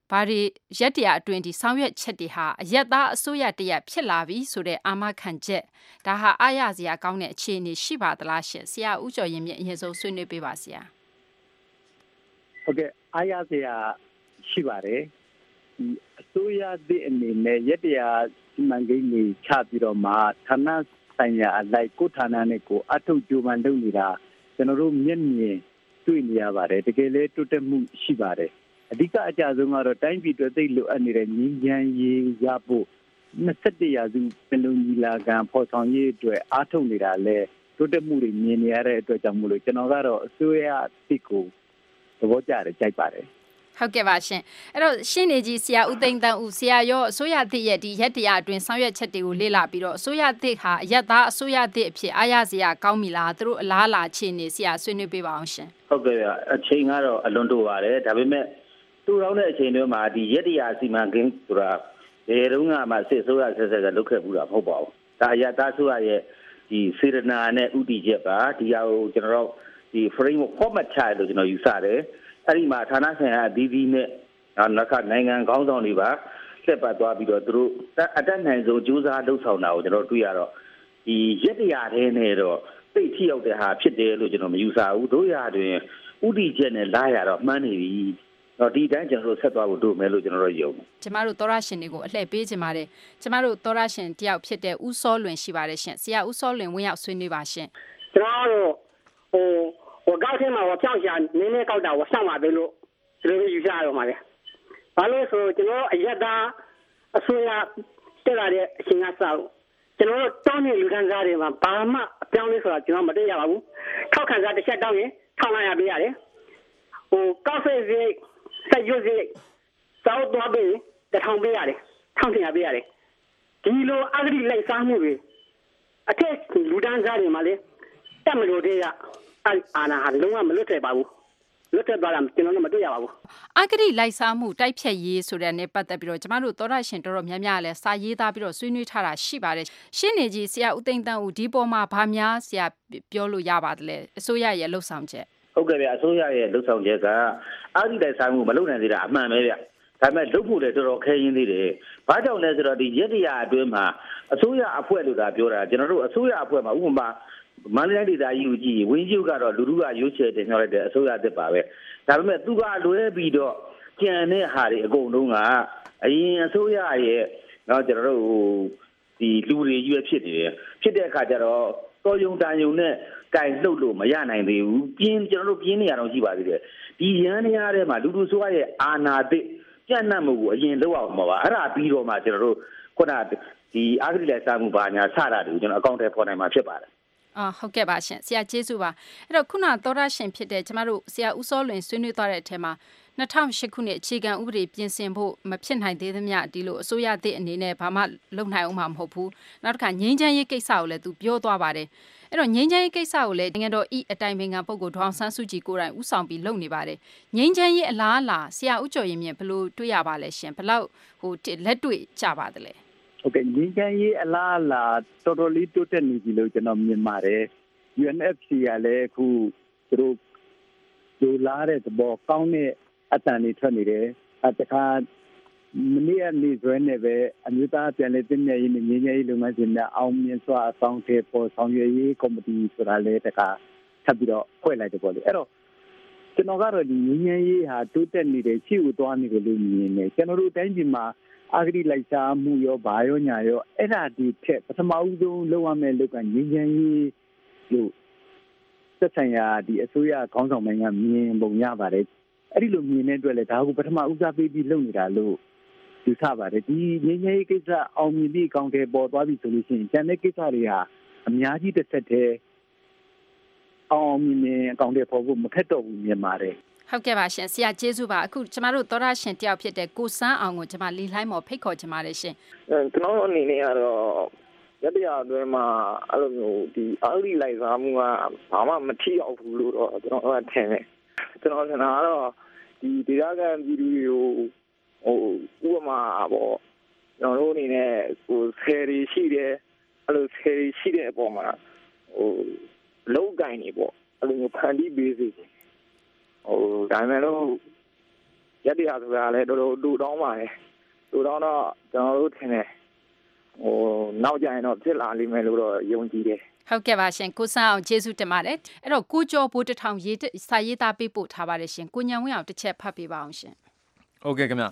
ဘာတွေရက်တရအတွင်းဒီဆောင်ရွက်ချက်တွေဟာအရက်သားအစိုးရတရက်ဖြစ်လာပြီဆိုတဲ့အာမခံချက်ဒါဟာအားရစရာကောင်းတဲ့အခြေအနေရှိပါသလားရှင်ဆရာဦးကျော်ရင်မြင့်အရင်ဆုံးဆွေးနွေးပေးပါဆရာဟုတ်ကဲ့အားရစရာရှိပါတယ်ဒီအစိုးရသည့်အနေနဲ့ရက်တရစီမံကိန်းကြီးချပြီးတော့မှဌာနဆိုင်ရာအလိုက်ကိုဌာနနဲ့ကိုအထုတ်ကြိုးပမ်းလုပ်နေတာကျွန်တော်တို့မျက်မြင်တွေ့နေရပါတယ်တကယ်လဲတိုးတက်မှုရှိပါတယ်အဓိကအကြဆုံးကတော့တိုင်းပြည်အတွက်သိလိုအပ်နေတဲ့ငြိမ်းချမ်းရေးရဖို့နှစ်ဆယ့်တစ်ရာစုပင်လုံညီလာခံဖော်ဆောင်ရေးအတွက်အားထုတ်နေတာလဲတိုးတက်မှုတွေမြင်နေရတဲ့အတွက်ကြောင့်မို့လို့ကျွန်တော်ကတော့အစိုးရအသစ်ကိုသဘောကျတယ်ကြိုက်ပါတယ်ဟုတ်ကဲ့ပါရှင်အဲ့တော့ရှင်းနေကြီးဆရာဦးသိန်းတန်းဦးဆရာရောအစိုးရသစ်ရဲ့ဒီရက်တရားအတွင်းဆောင်ရွက်ချက်တွေကိုလေ့လာပြီးတော့အစိုးရသစ်ဟာအရက်သားအစိုးရသစ်အဖြစ်အားရစရာကောင်းပြီလားသူတို့အလားအလာအခြေအနေဆရာဆွေးနွေးပေးပါအောင်ရှင်ဟုတ်ကဲ့အချိန်ကတော့အလွန်တိုပါတယ်ဒါပေမဲ့သူ့ရောင်းတဲ့အချိန်တွေမှာဒီရက်တရားစီမံကိန်းဆိုတာဘယ်တော့မှစစ်အစိုးရဆက်ဆက်ကလုပ်ခဲ့ဘူးတာမဟုတ်ပါဘူးဒါအရက်သားအစိုးရရဲ့ဒီစေရနာနဲ့ဥတီချက်ပါဒီဟာကိုကျွန်တော်တို့ဒီ framework format ချရလို့ကျွန်တော်ယူဆတယ်အဲ့ဒီမှာဌာနဆိုင်ရာအသီးသီးနဲ့နောက်ခါနိုင်ငံခေါင်းဆောင်တွေပါဆက်ပတ်သွားပြီးတော့သူတို့အတက်နိုင်ဆုံးကြိုးစားလှုပ်ဆောင်တာကိုကျွန်တော်တွေ့ရတော့ဒီရက်တရားထဲနဲ့တော့သိထိရောက်တဲ့ဟာဖြစ်တယ်လို့ကျွန်တော်မယူဆဘူးတို့ရတွင်ဥတီချက်နဲ့လာရတော့မှန်းနေပြီတော့ဒီတိုင်းကျွန်တော်တို့ဆက်သွားဖို့တို့မယ်လို့ကျွန်တော်တို့ယုံတယ်ကျမတို့သောရရှင်တွေကိုအလှည့်ပေးခြင်းပါတယ်ကျမတို့သောရရှင်တယောက်ဖြစ်တဲ့ဦးစောလွင်ရှိပါတယ်ရှင်ဆရာဦးစောလွင်ဝင်ရောက်ဆွေးနွေးပါရှင်ကျွန်တော်တို့ဟို我高天嘛，我降下年年高档，我上马北路，这个雨下了嘛的。完了说，这个一打，说呀，这个的新啊少，这个当年有看啥的嘛，爸妈讲的说，就那么这样吧，靠看啥的，先当年唱那样别的，我高岁岁，在有岁，早多辈在唱别的，唱听别的，第一路阿个里来三木的，啊这路单啥的嘛的，咱们路这样。အာနာဟာလုံးဝမလွတ်တဲ့ပါဘူးလွတ်တဲ့သွားတာကျွန်တော်တို့မတွေ့ရပါဘူးအဂရိလိုက်စားမှုတိုက်ဖြတ်ရေးဆိုတဲ့နဲ့ပတ်သက်ပြီးတော့ကျမတို့သောရရှင်တော်တော်များများလည်းစာရေးသားပြီးတော့ဆွေးနွေးထားတာရှိပါတယ်ရှင်းနေကြီးဆရာဦးသိန်းတန်းဦးဒီပေါ်မှာဗာများဆရာပြောလို့ရပါတယ်လေအစိုးရရဲ့လှုပ်ဆောင်ချက်ဟုတ်ကဲ့ဗျအစိုးရရဲ့လှုပ်ဆောင်ချက်ကအဂရိလိုက်စားမှုမလုပ်နိုင်သေးတာအမှန်ပဲဗျဒါပေမဲ့လုပ်ဖို့လည်းတော်တော်ခဲရင်းသေးတယ်ဘာကြောင့်လဲဆိုတော့ဒီရက်တရားအတွင်းမှာအစိုးရအဖွဲ့လို့သာပြောတာကျွန်တော်တို့အစိုးရအဖွဲ့မှာဥပမာမန္တလေးဒေသကြီးကိုကြည့်ဝင်းကျုပ်ကတော့လူလူကရွေးချယ်တင်မြှောက်လိုက်တဲ့အစိုးရသစ်ပါပဲဒါပေမဲ့သူကလွဲပြီးတော့ကြံတဲ့ဟာတွေအကုန်လုံးကအရင်အစိုးရရဲ့တော့ကျွန်တော်တို့ဒီလူတွေရွေးဖြစ်နေတယ်ဖြစ်တဲ့အခါကျတော့တော်ယုံတန်ယုံနဲ့ကင်လှုပ်လို့မရနိုင်သေးဘူးပြင်းကျွန်တော်တို့ပြင်းနေရတော့ရှိပါသေးတယ်ဒီရန်တရားထဲမှာလူလူဆိုရရဲ့အာနာတိပြန့်နှံ့မှုကိုအရင်လောက်အောင်မှာပါအဲ့ဒါပြီးတော့မှကျွန်တော်တို့ခုနဒီအာဂရိလက်စားမှုဘာညာစတာတွေကိုကျွန်တော်အကောင့်ထဲပေါ်နိုင်မှာဖြစ်ပါတယ်အာဟုတ်ကဲ့ပါရှင်ဆရာကျေးဇူးပါအဲ့တော့ခုနသောရရှင်ဖြစ်တဲ့ကျမတို့ဆရာဦးစောလွင်ဆွေးနွေးသွားတဲ့အထက်မှာ၂၀၀၈ခုနှစ်အခြေခံဥပဒေပြင်ဆင်ဖို့မဖြစ်နိုင်သေးသမျှဒီလိုအစိုးရသစ်အနေနဲ့ဘာမှလုပ်နိုင်အောင်မှာမဟုတ်ဘူးနောက်တစ်ခါငြိမ်းချမ်းရေးကိစ္စကိုလည်းသူပြောသွားပါတယ်အဲ့တော့ငြိမ်းချမ်းရေးကိစ္စကိုလည်းနိုင်ငံတော်ဤအတိုင်ပင်ခံပုဂ္ဂိုလ်ဒေါအောင်ဆန်းစုကြည်ကိုယ်တိုင်ဦးဆောင်ပြီးလုပ်နေပါတယ်ငြိမ်းချမ်းရေးအလားအလာဆရာဦးကျော်ရင်မြင့်ဘယ်လိုတွေ့ရပါလဲရှင်ဘယ်လောက်ဟိုလက်တွေ့ကြပါသလဲဟုတ်ကဲ့ငြိမ်းချမ်းရေးအလားအလာတော်တော်လေးတိုးတက်နေပြီလို့ကျွန်တော်မြင်ပါတယ် U N F C ကလည်းအခုသူတို့လူလာတဲ့သဘောကောင်းတဲ့အတန်တွေထွက်နေတယ်အတခါမနေ့ကနေဆွဲနေပဲအမျိုးသားပြန်လည်တင်မြရေးနဲ့ငြိမ်းချမ်းရေးလုပ်ငန်းစဉ်နဲ့အောင်မြင်စွာအဆောင်အထည်ပေါ်ဆောင်ရွက်ရေးကော်မတီဆိုတာလည်းတခါထပ်ပြီးတော့ဖွဲ့လိုက်တယ်ပေါ့လေအဲ့တော့ကျွန်တော်ကတော့ဒီငြိမ်းချမ်းရေးဟာတိုးတက်နေတယ်ချစ်ကိုသွားနေတယ်လို့မြင်နေကျွန်တော်တို့တိုင်းပြည်မှာအာဂရိလိုက်စားမှုရောဘာရောညာရောအဲ့ဒါဒီထက်ပထမဦးဆုံးလုပ်ရမယ့်လုပ်ကငြိမ်းချမ်းရေးလို့သက်ဆိုင်ရာဒီအစိုးရခေါင်းဆောင်ပိုင်းကမြင်ပုံရပါတယ်အဲ့ဒီလိုမြင်တဲ့အတွက်လည်းဒါကိုပထမဦးစားပေးပြီးလုပ်နေတာလို့ယူဆပါတယ်ဒီငြိမ်းချမ်းရေးကိစ္စအောင်မြင်ပြီးအကောင့်တွေပေါ်သွားပြီဆိုလို့ရှိရင်ကျန်တဲ့ကိစ္စတွေဟာအများကြီးတစ်ဆက်တည်းအောင်မြင်အကောင့်တွေပေါ်ဖို့မခက်တော့ဘူးမြင်ပါတယ်ဟုတ်ကဲ့ပါရှင်ဆရာကျေးဇူးပါအခုကျမတို့သောရရှင်တယောက်ဖြစ်တဲ့ကိုစန်းအောင်ကိုကျမလီလှိုင်းမော်ဖိတ်ခေါ်ချင်ပါတယ်ရှင်ကျွန်တော်အနေနဲ့ကတော့ရတရားအတွင်းမှာအဲ့လိုမျိုးဒီအာဂရိလိုက်စားမှုကဘာမှမထိရောက်ဘူးလို့တော့ကျွန်တော်ကထင်တယ်ကျွန်တော်ထင်တာကတော့ဒီဒေသခံပြည်သူတွေကိုဟိုဥပမာပေါ့ကျွန်တော်တို့အနေနဲ့ဟိုဆယ်ရီရှိတယ်အဲ့လိုဆယ်ရီရှိတဲ့အပေါ်မှာဟိုလောက်ကင်နေပေါ့အဲ့လိုမျိုးဖန်တီးပေးစီဟိုဒါမှမဟုတ်ရက်တရာဆိုတာလည်းတော်တော်တူတောင်းပါတယ်တူတောင်းတော့ကျွန်တော်တို့ထင်တယ်ဟိုနောက်ကြရင်တော့ဖြစ်လာလိမ့်မယ်လို့တော့ယုံကြည်တယ်ဟုတ်ကဲ့ပါရှင်ကိုစန်းအောင်ကျေးဇူးတင်ပါတယ်အဲ့တော့ကိုကျော်ဘိုးတထောင်ရေးစာရေးသားပေးပို့ထားပါတယ်ရှင်ကိုညံဝင်းအောင်တစ်ချက်ဖတ်ပေးပါအောင်ရှင်ဟုတ်ကဲ့ခင်ဗျ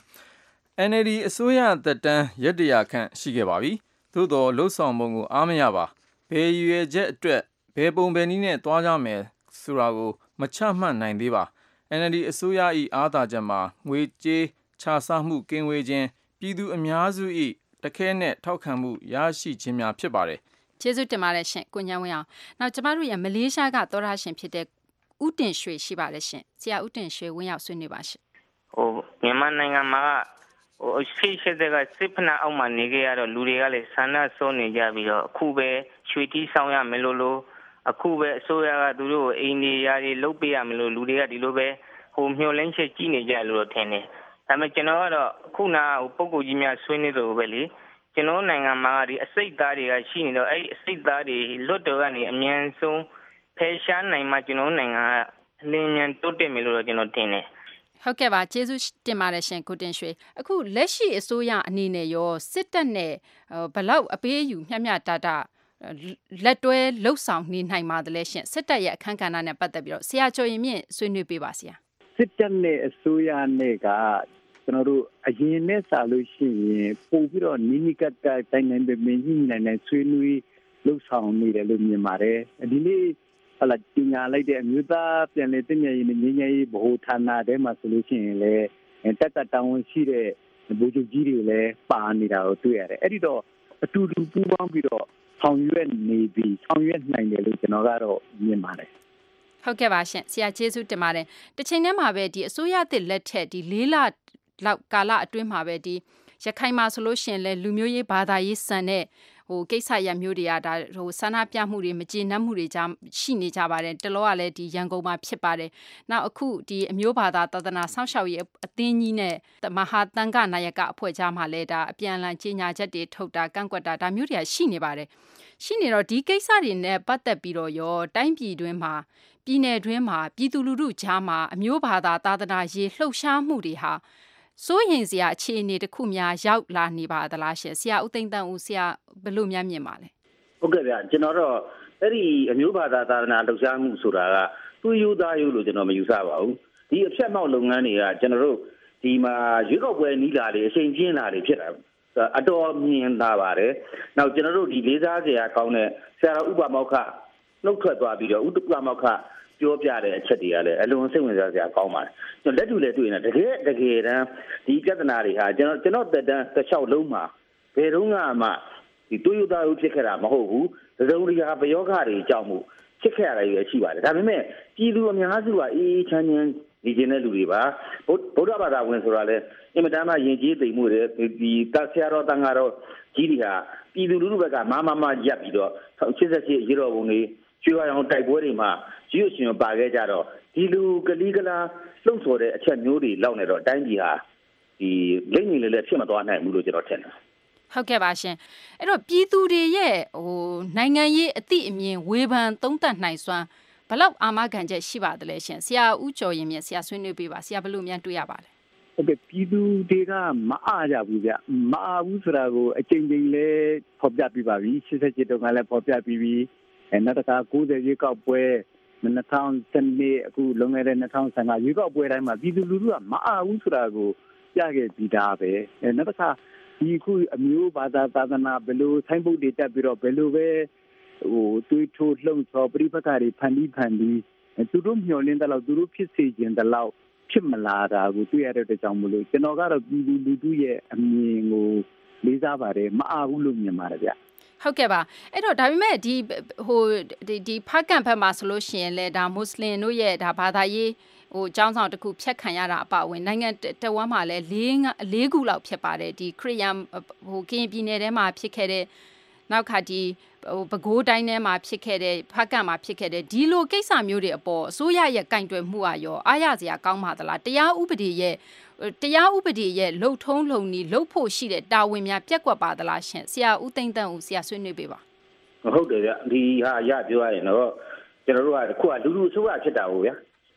N L D အစိုးရသက်တမ်းရက်တရာခန့်ရှိခဲ့ပါပြီသို့တော်လှုပ်ဆောင်ပုံကိုအားမရပါဘယ်ရွယ်ချက်အတွက်ဘယ်ပုံဘယ်နည်းနဲ့တွားကြမယ်ဆိုတာကိုမချမှတ်နိုင်သေးပါ N L D အစိုးရ၏အားသာချက်မှာငွေကြေးခြားစားမှုကင်းဝေးခြင်းပြည်သူအများစု၏တခဲနဲ့ထောက်ခံမှုရရှိခြင်းများဖြစ်ပါတယ်ကျေးဇူးတင်ပါတယ်ရှင်ကိုညံဝင်းအောင်နောက်ကျမတို့ရမလေးရှားကသောရရှင်ဖြစ်တဲ့ဦးတင်ရွှေရှိပါတယ်ရှင်ဆရာဦးတင်ရွှေဝင်းရောက်ဆွေးနွေးပါရှင်ဟိုမြန်မာနိုင်ငံမှာဟိုရှိရှိတဲ့ကစစ်ဖနာအောက်မှာနေကြရတော့လူတွေကလည်းဆန္ဒဆုံးနေကြပြီးတော့အခုပဲရွှေတီးဆောင်ရမယ်လို့လို့အခုပဲအစိုးရကသူတို့အိမ်နေရာတွေလုတ်ပေးရမယ်လို့လူတွေကဒီလိုပဲဟိုမျှော်လင့်ချက်ကြီးနေကြလို့တော့ထင်တယ်ဒါပေမဲ့ကျွန်တော်ကတော့အခုနာဟိုပုံကိုကြီးများဆွေးနွေးလို့ပဲလေကျွန်တော်နိုင်ငံမှာဒီအစိတ်သားတွေကရှိနေတော့အဲ့ဒီအစိတ်သားတွေလွတ်တော်ကနေအမြန်ဆုံးဖယ်ရှားနိုင်မှကျွန်တော်နိုင်ငံကအလင်းမြန်တိုးတက်မယ်လို့တော့ကျွန်တော်ထင်တယ်ဟုတ်ကဲ့ပါကျေးဇူးတင်ပါတယ်ရှင်ကိုတင်ရွှေအခုလက်ရှိအစိုးရအနေနဲ့ရောစစ်တပ်နဲ့ဘလောက်အပေးအယူမျှမျှတတလက်တွဲလှုပ်ဆောင်နေနိုင်ပါသလဲရှင်စစ်တပ်ရဲ့အခမ်းကဏ္ဍနဲ့ပတ်သက်ပြီးတော့ဆရာကျော်ရင်မြင့်ဆွေးနွေးပေးပါဆရာစစ်တပ်နဲ့အစိုးရနဲ့ကကျွန်တော်တို့အရင်နဲ့စာလို့ရှိရင်ပို့ပြီးတော့နီးနီးကပ်ကပ်တိုင်းတိုင်းပဲမင်းကြီးနိုင်နိုင်ဆွေးနွေးလှုပ်ဆောင်နေတယ်လို့မြင်ပါတယ်ဒီနေ့ဟလာတင်ညာလိုက်တဲ့အမျိုးသားပြန်လည်တည်မြဲရေးနဲ့ငြိမ်းချမ်းရေးဗဟိုဌာနထဲမှာဆိုလို့ရှိရင်လည်းတက်တက်တောင်းရှိတဲ့ဗိုလ်ချုပ်ကြီးတွေလည်းပါနေတာကိုတွေ့ရတယ်အဲ့ဒီတော့အတူတူပူးပေါင်းပြီးတော့ဆောင်ရွက်နေပြီးဆောင်ရွက်နိုင်တယ်လို့ကျွန်တော်ကတော့မြင်ပါတယ်ဟုတ်ကဲ့ပါရှင်ဆရာကျေးဇူးတင်ပါတယ်တစ်ချိန်တည်းမှာပဲဒီအစိုးရသစ်လက်ထက်ဒီလေးလလောက်ကာလအတွင်းမှာပဲဒီရခိုင်မှာဆိုလို့ရှိရင်လဲလူမျိုးရေးဘာသာရေးစံတဲ့ဟိုကိစ္စရမျိုးတွေကဒါဟိုဆန္ဒပြမှုတွေမကျေနပ်မှုတွေကြားရှိနေကြပါတယ်တလောကလည်းဒီရန်ကုန်မှာဖြစ်ပါတယ်နောက်အခုဒီအမျိုးဘာသာသာသနာစောင့်ရှောက်ရေးအသင်းကြီးနဲ့မဟာတန်ခနာယကအဖွဲ့ကြားမှာလည်းဒါအပြန်အလှန်ကြေညာချက်တွေထုတ်တာကန့်ကွက်တာဒါမျိုးတွေကရှိနေပါတယ်ရှိနေတော့ဒီကိစ္စတွေနဲ့ပတ်သက်ပြီးတော့ရောတိုင်းပြည်တွင်းမှာပြည်내တွင်းမှာပြည်သူလူထုကြားမှာအမျိုးဘာသာသာသနာရေးလှုပ်ရှားမှုတွေဟာစိုးရင်စရာအခြေအနေတစ်ခုများရောက်လာနေပါသလားရှင်ဆရာဦးသိန်းတန်းဦးဆရာဘယ်လိုများမြင်ပါလဲဟုတ်ကဲ့ဗျာကျွန်တော်တော့အဲ့ဒီအမျိုးဘာသာသာသနာလှုပ်ရှားမှုဆိုတာကသူ့ယူသားယူလို့ကျွန်တော်မယူဆပါဘူးဒီအဖြတ်မောက်လုပ်ငန်းတွေကကျွန်တော်တို့ဒီမှာရွေးကောက်ပွဲနီးလာတယ်အချိန်ပြင်းလာတယ်ဖြစ်တာအတော်မြင်သာပါတယ်နောက်ကျွန်တော်တို့ဒီလေးစားစရာကောင်းတဲ့ဆရာတော်ဥပမောက္ခနှုတ်ထွက်သွားပြီးတော့ဥပမောက္ခပြောပြတဲ့အချက်တွေကလည်းအလွန်စိတ်ဝင်စားစရာကောင်းပါတယ်ကျွန်တော်လက်တူလက်တွေ့နေတကယ်တကယ်တမ်းဒီပြဿနာတွေဟာကျွန်တော်ကျွန်တော်တက်တန်းတစ်လျှောက်လုံးမှာဘယ်တော့မှဒီတူယူသားဦးဖြစ်ခဲ့တာမဟုတ်ဘူးသဒုံရီဟာဘယောဂတွေကြောင့်မို့ဖြစ်ခဲ့ရတာကြီးရှိပါတယ်ဒါပေမဲ့ပြည်သူအများစုကအေးချမ်းချမ်းဒီကျင်းတဲ့လူတွေပါဗုဒ္ဓဘာသာဝင်ဆိုတာလဲအင်မတန်မှယဉ်ကျေးသိမ်မှုတွေဒီတက်ဆရာတော်တန်ဃာတော်ကြီးတွေဟာပြည်သူလူထုဘက်ကမမမရပ်ပြီးတော့ရှစ်ဆက်ရှစ်ရေတော်ဘုံတွေကျွေးအောင်တိုက်ပွဲတွေမှာရွှေရှင်ပါခဲ့ကြတော့ဒီလူကလေးကလာလှုပ်ဆော်တဲ့အချက်မျိုးတွေလောက်နေတော့တိုင်းပြည်ဟာဒီလိမ့်ငင်လေးလည်းဖြစ်မသွားနိုင်ဘူးလို့ကျွန်တော်ထင်တယ်ဟုတ်ကဲ့ပါရှင်အဲ့တော့ပြည်သူတွေရဲ့ဟိုနိုင်ငံရေးအသည့်အမြင်ဝေဖန်သုံးသပ်နိုင်စွမ်းဘလောက်အာမခံချက်ရှိပါသလဲရှင်ဆရာဦးကျော်ရင်မြင့်ဆရာဆွေးနွေးပေးပါဆရာဘယ်လိုများတွေ့ရပါလဲဟုတ်ကဲ့ပြည်သူတွေကမအားကြဘူးဗျမအားဘူးဆိုတာကိုအချိန်ချင်းလဲဖော်ပြပြပါပြီရှစ်ဆက်ချက်တုန်းကလည်းဖော်ပြပြီးပြီအဲနောက်တစ်ခါကိုးဆယ်ရေကောက်ပွဲနှစ်ထောင်စနေအခုလွန်ခဲ့တဲ့နှစ်ထောင်ဆယ်ငါရေကောက်ပွဲတိုင်းမှာပြည်သူလူထုကမအားဘူးဆိုတာကိုပြခဲ့ပြီးသားပဲအဲနောက်တစ်ခါဒီခုအမျိုးဘာသာသာသနာဘယ်လိုဆိုင်ပုတ်တွေတက်ပြီးတော့ဘယ်လိုပဲဟိုတွေးထိုးလှုံ့ဆော်ပြိပခါတွေဖန်ပြီးဖန်ပြီးသူတို့မျှော်လင့်တဲ့လောက်သူတို့ဖြစ်စေခြင်းတဲ့လောက်ဖြစ်မလာတာကိုတွေ့ရတဲ့ကြောင့်မလို့ကျွန်တော်ကတော့ပြည်သူလူထုရဲ့အမြင်ကိုလေးစားပါတယ်မအားဘူးလို့မြင်ပါတယ်ဗျဟုတ်ကဲ့ပါအဲ့တော့ဒါပေမဲ့ဒီဟိုဒီဒီဖားကန်ဘက်မှာဆိုလို့ရှိရင်လေဒါမွတ်စလင်တို့ရဲ့ဒါဘာသာရေးဟိုကျောင်းဆောင်တစ်ခုဖြတ်ခံရတာအပအဝင်နိုင်ငံတဝမ်းမှာလည်း၄၄ခုလောက်ဖြစ်ပါတယ်ဒီခရစ်ယာန်ဟိုကရင်ပြည်နယ်ထဲမှာဖြစ်ခဲ့တဲ့နောက်ခါဒီဟိုပဲခူးတိုင်းထဲမှာဖြစ်ခဲ့တဲ့ဖားကန်မှာဖြစ်ခဲ့တဲ့ဒီလိုကိစ္စမျိုးတွေအပေါ်အစိုးရရဲ့ကန့်ကွက်မှုอ่ะရောအားရစရာကောင်းပါသလားတရားဥပဒေရဲ့တရားဥပဒေရဲ့လှုပ်ထုံးလုံနီလှုပ်ဖို့ရှိတဲ့တာဝန်များပြက်ကွက်ပါသလားရှင်ဆရာဦးသိန်းတန်းဦးဆရာဆွေးနွေးပေးပါဟုတ်တယ်ဗျဒီဟာရပြောရရင်တော့ကျွန်တော်တို့ကခုကလူလူအစိုးရဖြစ်တာဟုတ်ဗျ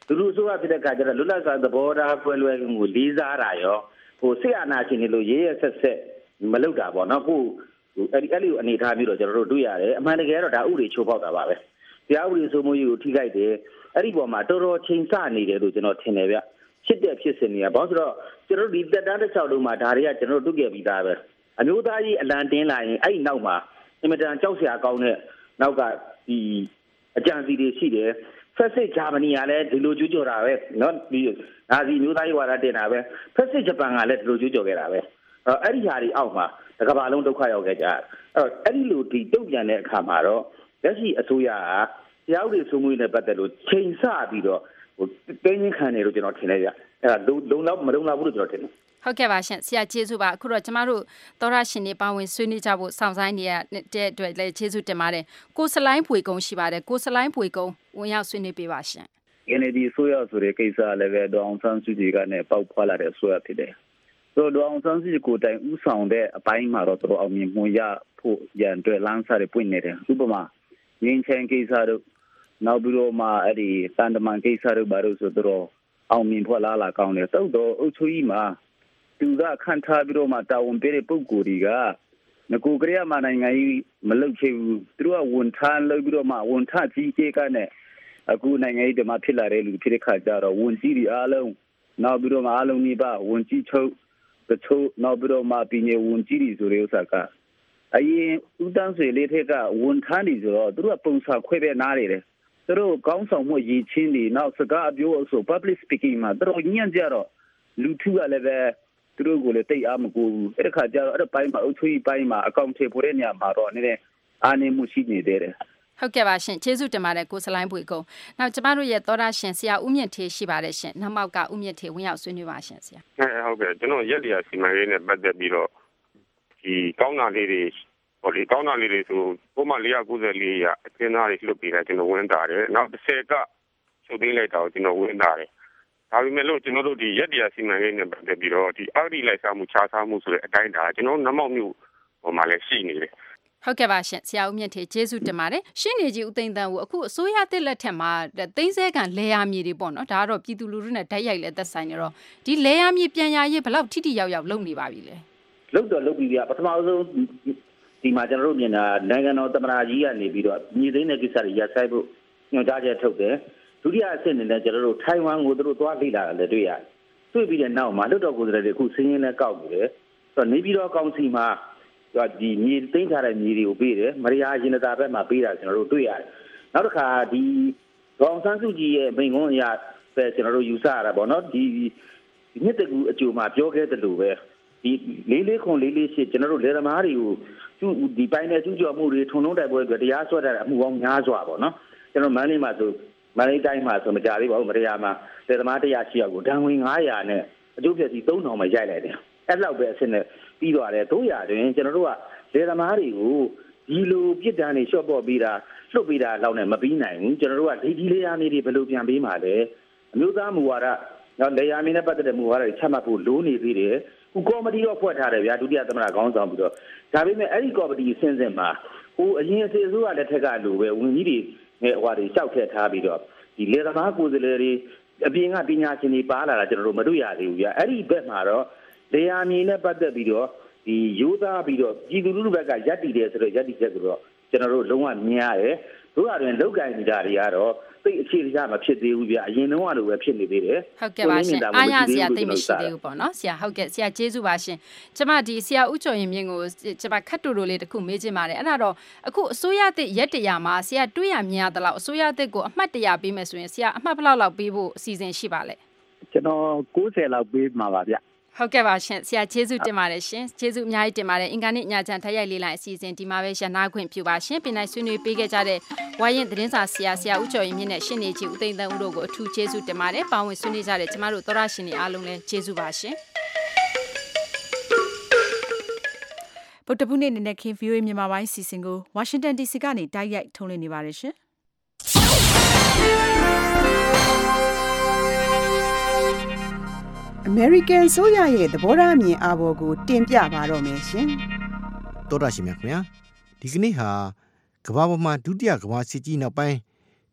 လူလူဆိုရဖြစ်တဲ့ခါကျတော့လွတ်လပ်စွာသဘောထားကွဲလွဲမှုကိုလေးစားတာရောဟိုဆက်အာဏာရှင်တွေလို့ရေးရဆက်ဆက်မလုပ်တာပေါ့နော်ကိုအဲ့ဒီအဲ့လိုအနေထားမျိုးတော့ကျွန်တော်တို့တွေ့ရတယ်အမှန်တကယ်တော့ဒါဥပဒေချိုးဖောက်တာပါပဲတရားဥပဒေစိုးမိုးရေးကိုထိခိုက်တယ်အဲ့ဒီပေါ်မှာတော်တော်ချိန်ဆနေတယ်လို့ကျွန်တော်ထင်တယ်ဗျဖြစ်တဲ့ဖြစ်စဉ်တွေကဘာလို့ဆိုတော့ကျွန်တော်တို့ဒီတက်တန်းတစ်ချောက်လုံးမှာဒါတွေကကျွန်တော်တို့တွေ့ခဲ့ပြီးသားပဲအမျိုးသားကြီးအလံတင်းလာရင်အဲ့ဒီနောက်မှာအင်မတန်ကြောက်စရာကောင်းတဲ့နောက်ကဒီအကြံစီတွေရှိတယ်ဖက်စစ်ဂျာမနီကလည်းဒီလိုကြွကြော်တာပဲเนาะဒီနာဇီမျိုးသားရေးဝါဒတင်တာပဲဖက်စစ်ဂျပန်ကလည်းဒီလိုကြွကြော်ခဲ့တာပဲအဲ့ဒီဟာတွေအောက်မှာတစ်ကမ္ဘာလုံးဒုက္ခရောက်ခဲ့ကြအဲ့တော့အဲ့ဒီလိုဒီတုံ့ပြန်တဲ့အခါမှာတော့လက်ရှိအစိုးရကတရားဥပဒေစိုးမိုးရေးနဲ့ပတ်သက်လို့ချိန်ဆပြီးတော့ဟိုတင်းချင်းခံနေလို့ကျွန်တော်ထင်တယ်ဗျအဲ့ဒါလုံလောက်မလုံလောက်ဘူးလို့ကျွန်တော်ထင်တယ်ဟုတ်ကဲ့ပါရှင်ဆရာကျေးဇူးပါအခုတော့ကျမတို့သောရရှင်တွေပါဝင်ဆွေးနွေးကြဖို့စောင့်ဆိုင်နေတဲ့အတွက်လည်းကျေးဇူးတင်ပါတယ်ကိုစလိုင်းဖွေကုန်းရှိပါတယ်ကိုစလိုင်းဖွေကုန်းဝင်ရောက်ဆွေးနွေးပေးပါရှင် Kennedy ဆိုရဆိုတဲ့ကိစ္စလည်းပဲဒေါအောင်ဆန်းစုကြည်ကနေပေါက်ဖွာလာတဲ့ဆိုရဖြစ်တယ်ဆိုတော့ဒေါအောင်ဆန်းစုကြည်ကိုတိုင်ဥဆောင်တဲ့အပိုင်းမှာတော့တော်အောင်မြင်မှုရဖို့ရန်အတွက်လမ်းစာတွေပွင့်နေတယ်ဥပမာငင်းချင်ကိစ္စတို့နောက်ပြီးတော့မှအဲ့ဒီတန်တမန်ကိစ္စတို့ဘာလို့ဆိုတော့အောင်မြင်ဖွာလာလာကောင်းတယ်တောက်တော့အုပ်ချုပ်ရေးမှာသူကခန့်ထားပြီးတော့မှတာဝန်ပေးတဲ့ပုဂ္ဂိုလ်တွေကငကိုကရိယာမနိုင်ငံကြီးမလုပ်ချင်ဘူးသူတို့ကဝန်ထမ်းလုပ်ပြီးတော့မှဝန်ထမ်းကြီးကြီးကနဲ့အခုနိုင်ငံရေးတမဖြစ်လာတဲ့လူဖြစ်တဲ့ခါကျတော့ဝန်ကြီးတွေအားလုံးနောက်ပြီးတော့မှအားလုံးဒီပါဝန်ကြီးချုပ်တချို့နောက်ပြီးတော့မှပြည်နယ်ဝန်ကြီးတွေဆိုတဲ့ဥစ္စာကအရင်ဦးတန်းဆွေလေးထက်ကဝန်ထမ်းတွေဆိုတော့သူတို့ကပုံစံခွဲပဲနားနေတယ်သူတို့ကောင်းဆောင်မှုရည်ချင်းတွေနောက်စကားအပြောအဆို public speaking မှာသူတို့ညံ့ကြတော့လူထုကလည်းပဲသူတို့ကိုလည်းတိတ်အားမကူဘူးအဲ့ဒီခါကျတော့အဲ့ဒီပိုင်းမှာအုပ်ချုပ်ရေးပိုင်းမှာအကောင့်ထေပေါ်တဲ့နေရာမှာတော့နည်းနည်းအားနည်းမှုရှိနေသေးတယ်ဟုတ်ကဲ့ပါရှင်ကျေးဇူးတင်ပါတယ်ကိုစလိုင်းပွေကုန်းနောက်ကျမတို့ရဲ့သောတာရှင်ဆရာဦးမြင့်ထေးရှိပါတယ်ရှင်နောက်မောက်ကဦးမြင့်ထေးဝင်ရောက်ဆွေးနွေးပါရှင်ဆရာဟုတ်ကဲ့ကျွန်တော်ရက်လျာစီမံကိန်းနဲ့ပတ်သက်ပြီးတော့ဒီကောင်းတာလေးတွေဟိုဒီကောင်းတာလေးတွေဆိုပုံမှန်၄၉၄ရအကျဉ်းသားတွေလွတ်ပြီးတာကျွန်တော်ဝင်တာတယ်နောက်တစ်ဆယ်ကချုပ်သိမ်းလိုက်တာကိုကျွန်တော်ဝင်တာတယ်ဒါပေမဲ့လို့ကျွန်တော်တို့ဒီရက်တရားစီမံကိန်းနဲ့ပတ်သက်ပြီးတော့ဒီအောက်ဒီလိုက်စားမှုခြားစားမှုဆိုတဲ့အတိုင်းဒါကျွန်တော်နမောက်မျိုးဟိုမှာလည်းရှိနေတယ်ဟုတ်ကဲ့ပါရှင်ဆရာဦးမြင့်ထေကျေးဇူးတင်ပါတယ်ရှင်းနေကြီးဦးသိန်းတန်းကိုအခုအစိုးရတစ်လက်ထက်မှာသိန်းစဲကန်လဲရမြေတွေပေါ့နော်ဒါကတော့ပြည်သူလူထုနဲ့ဓာတ်ရိုက်လဲသက်ဆိုင်နေတော့ဒီလဲရမြေပြန်ရရေးဘယ်လောက်ထိထိရောက်ရောက်လုပ်နေပါပြီလဲလုပ်တော့လုပ်ပြီးပြပထမဆုံးဒီမှာကျွန်တော်တို့မြင်တာနိုင်ငံတော်သမ္မတကြီးကနေပြီးတော့မြေသိမ်းတဲ့ကိစ္စတွေရပ်ဆိုက်ဖို့ညွှန်ကြားချက်ထုတ်တယ်ဒုတိယအဆင့်နဲ့ကျွန်တော်တို့ထိုင်ဝမ်ကိုတို့သွားလေ့လာတယ်တွေ့ရတယ်တွေ့ပြီးတဲ့နောက်မှာလွတ်တော်ကိုယ်စားလှယ်တွေအခုစင်းရင်းနဲ့ကောက်နေတယ်ဆိုတော့နေပြည်တော်ကောင်စီမှာဒီမြေသိမ်းထားတဲ့မြေတွေကိုပေးတယ်မရယာရင်သာဘက်မှာပေးတာကျွန်တော်တို့တွေ့ရတယ်နောက်တစ်ခါဒီဒေါအောင်ဆန်းစုကြည်ရဲ့မိန့်ခွန်းအရပဲကျွန်တော်တို့ယူဆရတာပေါ့နော်ဒီမြစ်တကူအကျိုးမှာပြောခဲ့တယ်လို့ပဲဒီလေးလေးခွန်လေးလေးရှစ်ကျွန်တော်တို့လေသမားတွေကိုသူဒီပိုင်းနဲ့ကျူးကျော်မှုတွေထုံလုံးတိုက်ပွဲတွေတရားစွဲတဲ့အမှုပေါင်းများစွာပေါ့နော်ကျွန်တော်မန္တလေးမှာဆိုမန္တလေးတိုင်းမှာဆိုမကြသေးပါဘူးမတရားမှာလေသမားတစ်ရာရှိရောက်ကိုဒဏ်ငွေ၅၀၀နဲ့အကျိုးပြည့်စီသုံးထောင်မှရိုက်လိုက်တယ်အဲ့လောက်ပဲအဆင့်နဲ့ပြီးသွားတယ်တို့ရတွင်ကျွန်တော်တို့ကလေသမားတွေကိုဒီလိုပြစ်ဒဏ်တွေလျှော့ပေါ့ပြီးတာလွတ်ပြီးတာလောက်နဲ့မပြီးနိုင်ဘူးကျွန်တော်တို့ကဒီဒီလေးအားနေတွေဘယ်လိုပြန်ပေးမှာလဲအမျိုးသားမူဝါဒနော်လေယာမင်းနဲ့ပတ်သက်တဲ့မူဝါဒတွေချမှတ်ဖို့လိုနေသေးတယ်ခုကော်မတီတော့ဖွဲ့ထားတယ်ဗျာဒုတိယသမ္မတခေါင်းဆောင်ပြီးတော့ဒါပေမဲ့အဲ့ဒီကော်မတီအဆင့်ဆင့်မှာဟိုအရင်အစီအစိုးရလက်ထက်ကလိုပဲဝန်ကြီးတွေနဲ့ဟိုဟာတွေရှောက်ထည့်ထားပြီးတော့ဒီလေသမားကိုယ်စားလှယ်တွေအပြင်ကပညာရှင်တွေပါလာတာကျွန်တော်တို့မတွေ့ရသေးဘူးဗျာအဲ့ဒီဘက်မှာတော့လေယာမြေနဲ့ပတ်သက်ပြီးတော့ဒီရိုးသားပြီးတော့ပြည်သူလူထုဘက်ကရပ်တည်တယ်ဆိုတော့ရပ်တည်ချက်ကိုတော့ကျွန်တော်တို့လုံးဝမြင်ရတယ်တို့ကတွင်လောက်ကင်နေတာတွေကတော့သိအခြေတရားမဖြစ်သေးဘူးဗျာအရင်တုန်းကလိုပဲဖြစ်နေသေးတယ်ဟုတ်ကဲ့ပါရှင်အားရဆရာသိမရှိသေးဘူးပေါ့နော်ဆရာဟုတ်ကဲ့ဆရာကျေးဇူးပါရှင်ကျမဒီဆရာဦးကျော်ရင်မြင့်ကိုကျမခတ်တူတူလေးတစ်ခုမေးချင်ပါတယ်အဲ့ဒါတော့အခုအစိုးရသစ်ရက်တရာမှာဆရာတွေးရမြင်ရသလောက်အစိုးရသစ်ကိုအမှတ်တရပေးမယ်ဆိုရင်ဆရာအမှတ်ဘယ်လောက်လောက်ပေးဖို့အစီအစဉ်ရှိပါလဲကျွန်တော်၉၀လောက်ပေးမှာပါဗျဟုတ်ကဲ့ပါရှင်ဆရာကျေးဇူးတင်ပါတယ်ရှင်ကျေးဇူးအများကြီးတင်ပါတယ်အင်္ဂါနေ့ညချမ်းထိုက်ရိုက်လေးလိုက်အစီအစဉ်ဒီမှာပဲရနာခွင့်ပြုပါရှင်ပြင်နိုင်ဆွေးနွေးပေးခဲ့ကြတဲ့ဝိုင်းရင်သတင်းစာဆရာဆရာဦးကျော်ရင်မြင့်နဲ့ရှင်းနေကြီးဦးသိန်းသန်းဦးတို့ကိုအထူးကျေးဇူးတင်ပါတယ်ပါဝင်ဆွေးနွေးကြတဲ့ကျမတို့သောရရှင်တွေအားလုံးလည်းကျေးဇူးပါရှင်ဗုဒ္ဓဘုနေ့နေ့ခင် ဗီအိုအေ မြန်မာပိုင်းစီစဉ်ကိုဝါရှင်တန် ဒီ စီ ကနေတိုက်ရိုက်ထုတ်လွှင့်နေပါတယ်ရှင် American ဆိုရရဲ့သဘောထားအမြင်အာဘော်ကိုတင်ပြပါတော့မယ်ရှင်။တော်တာရှင်များခင်ဗျာဒီကနေ့ဟာကမ္ဘာပေါ်မှာဒုတိယကမ္ဘာစစ်ကြီးနောက်ပိုင်း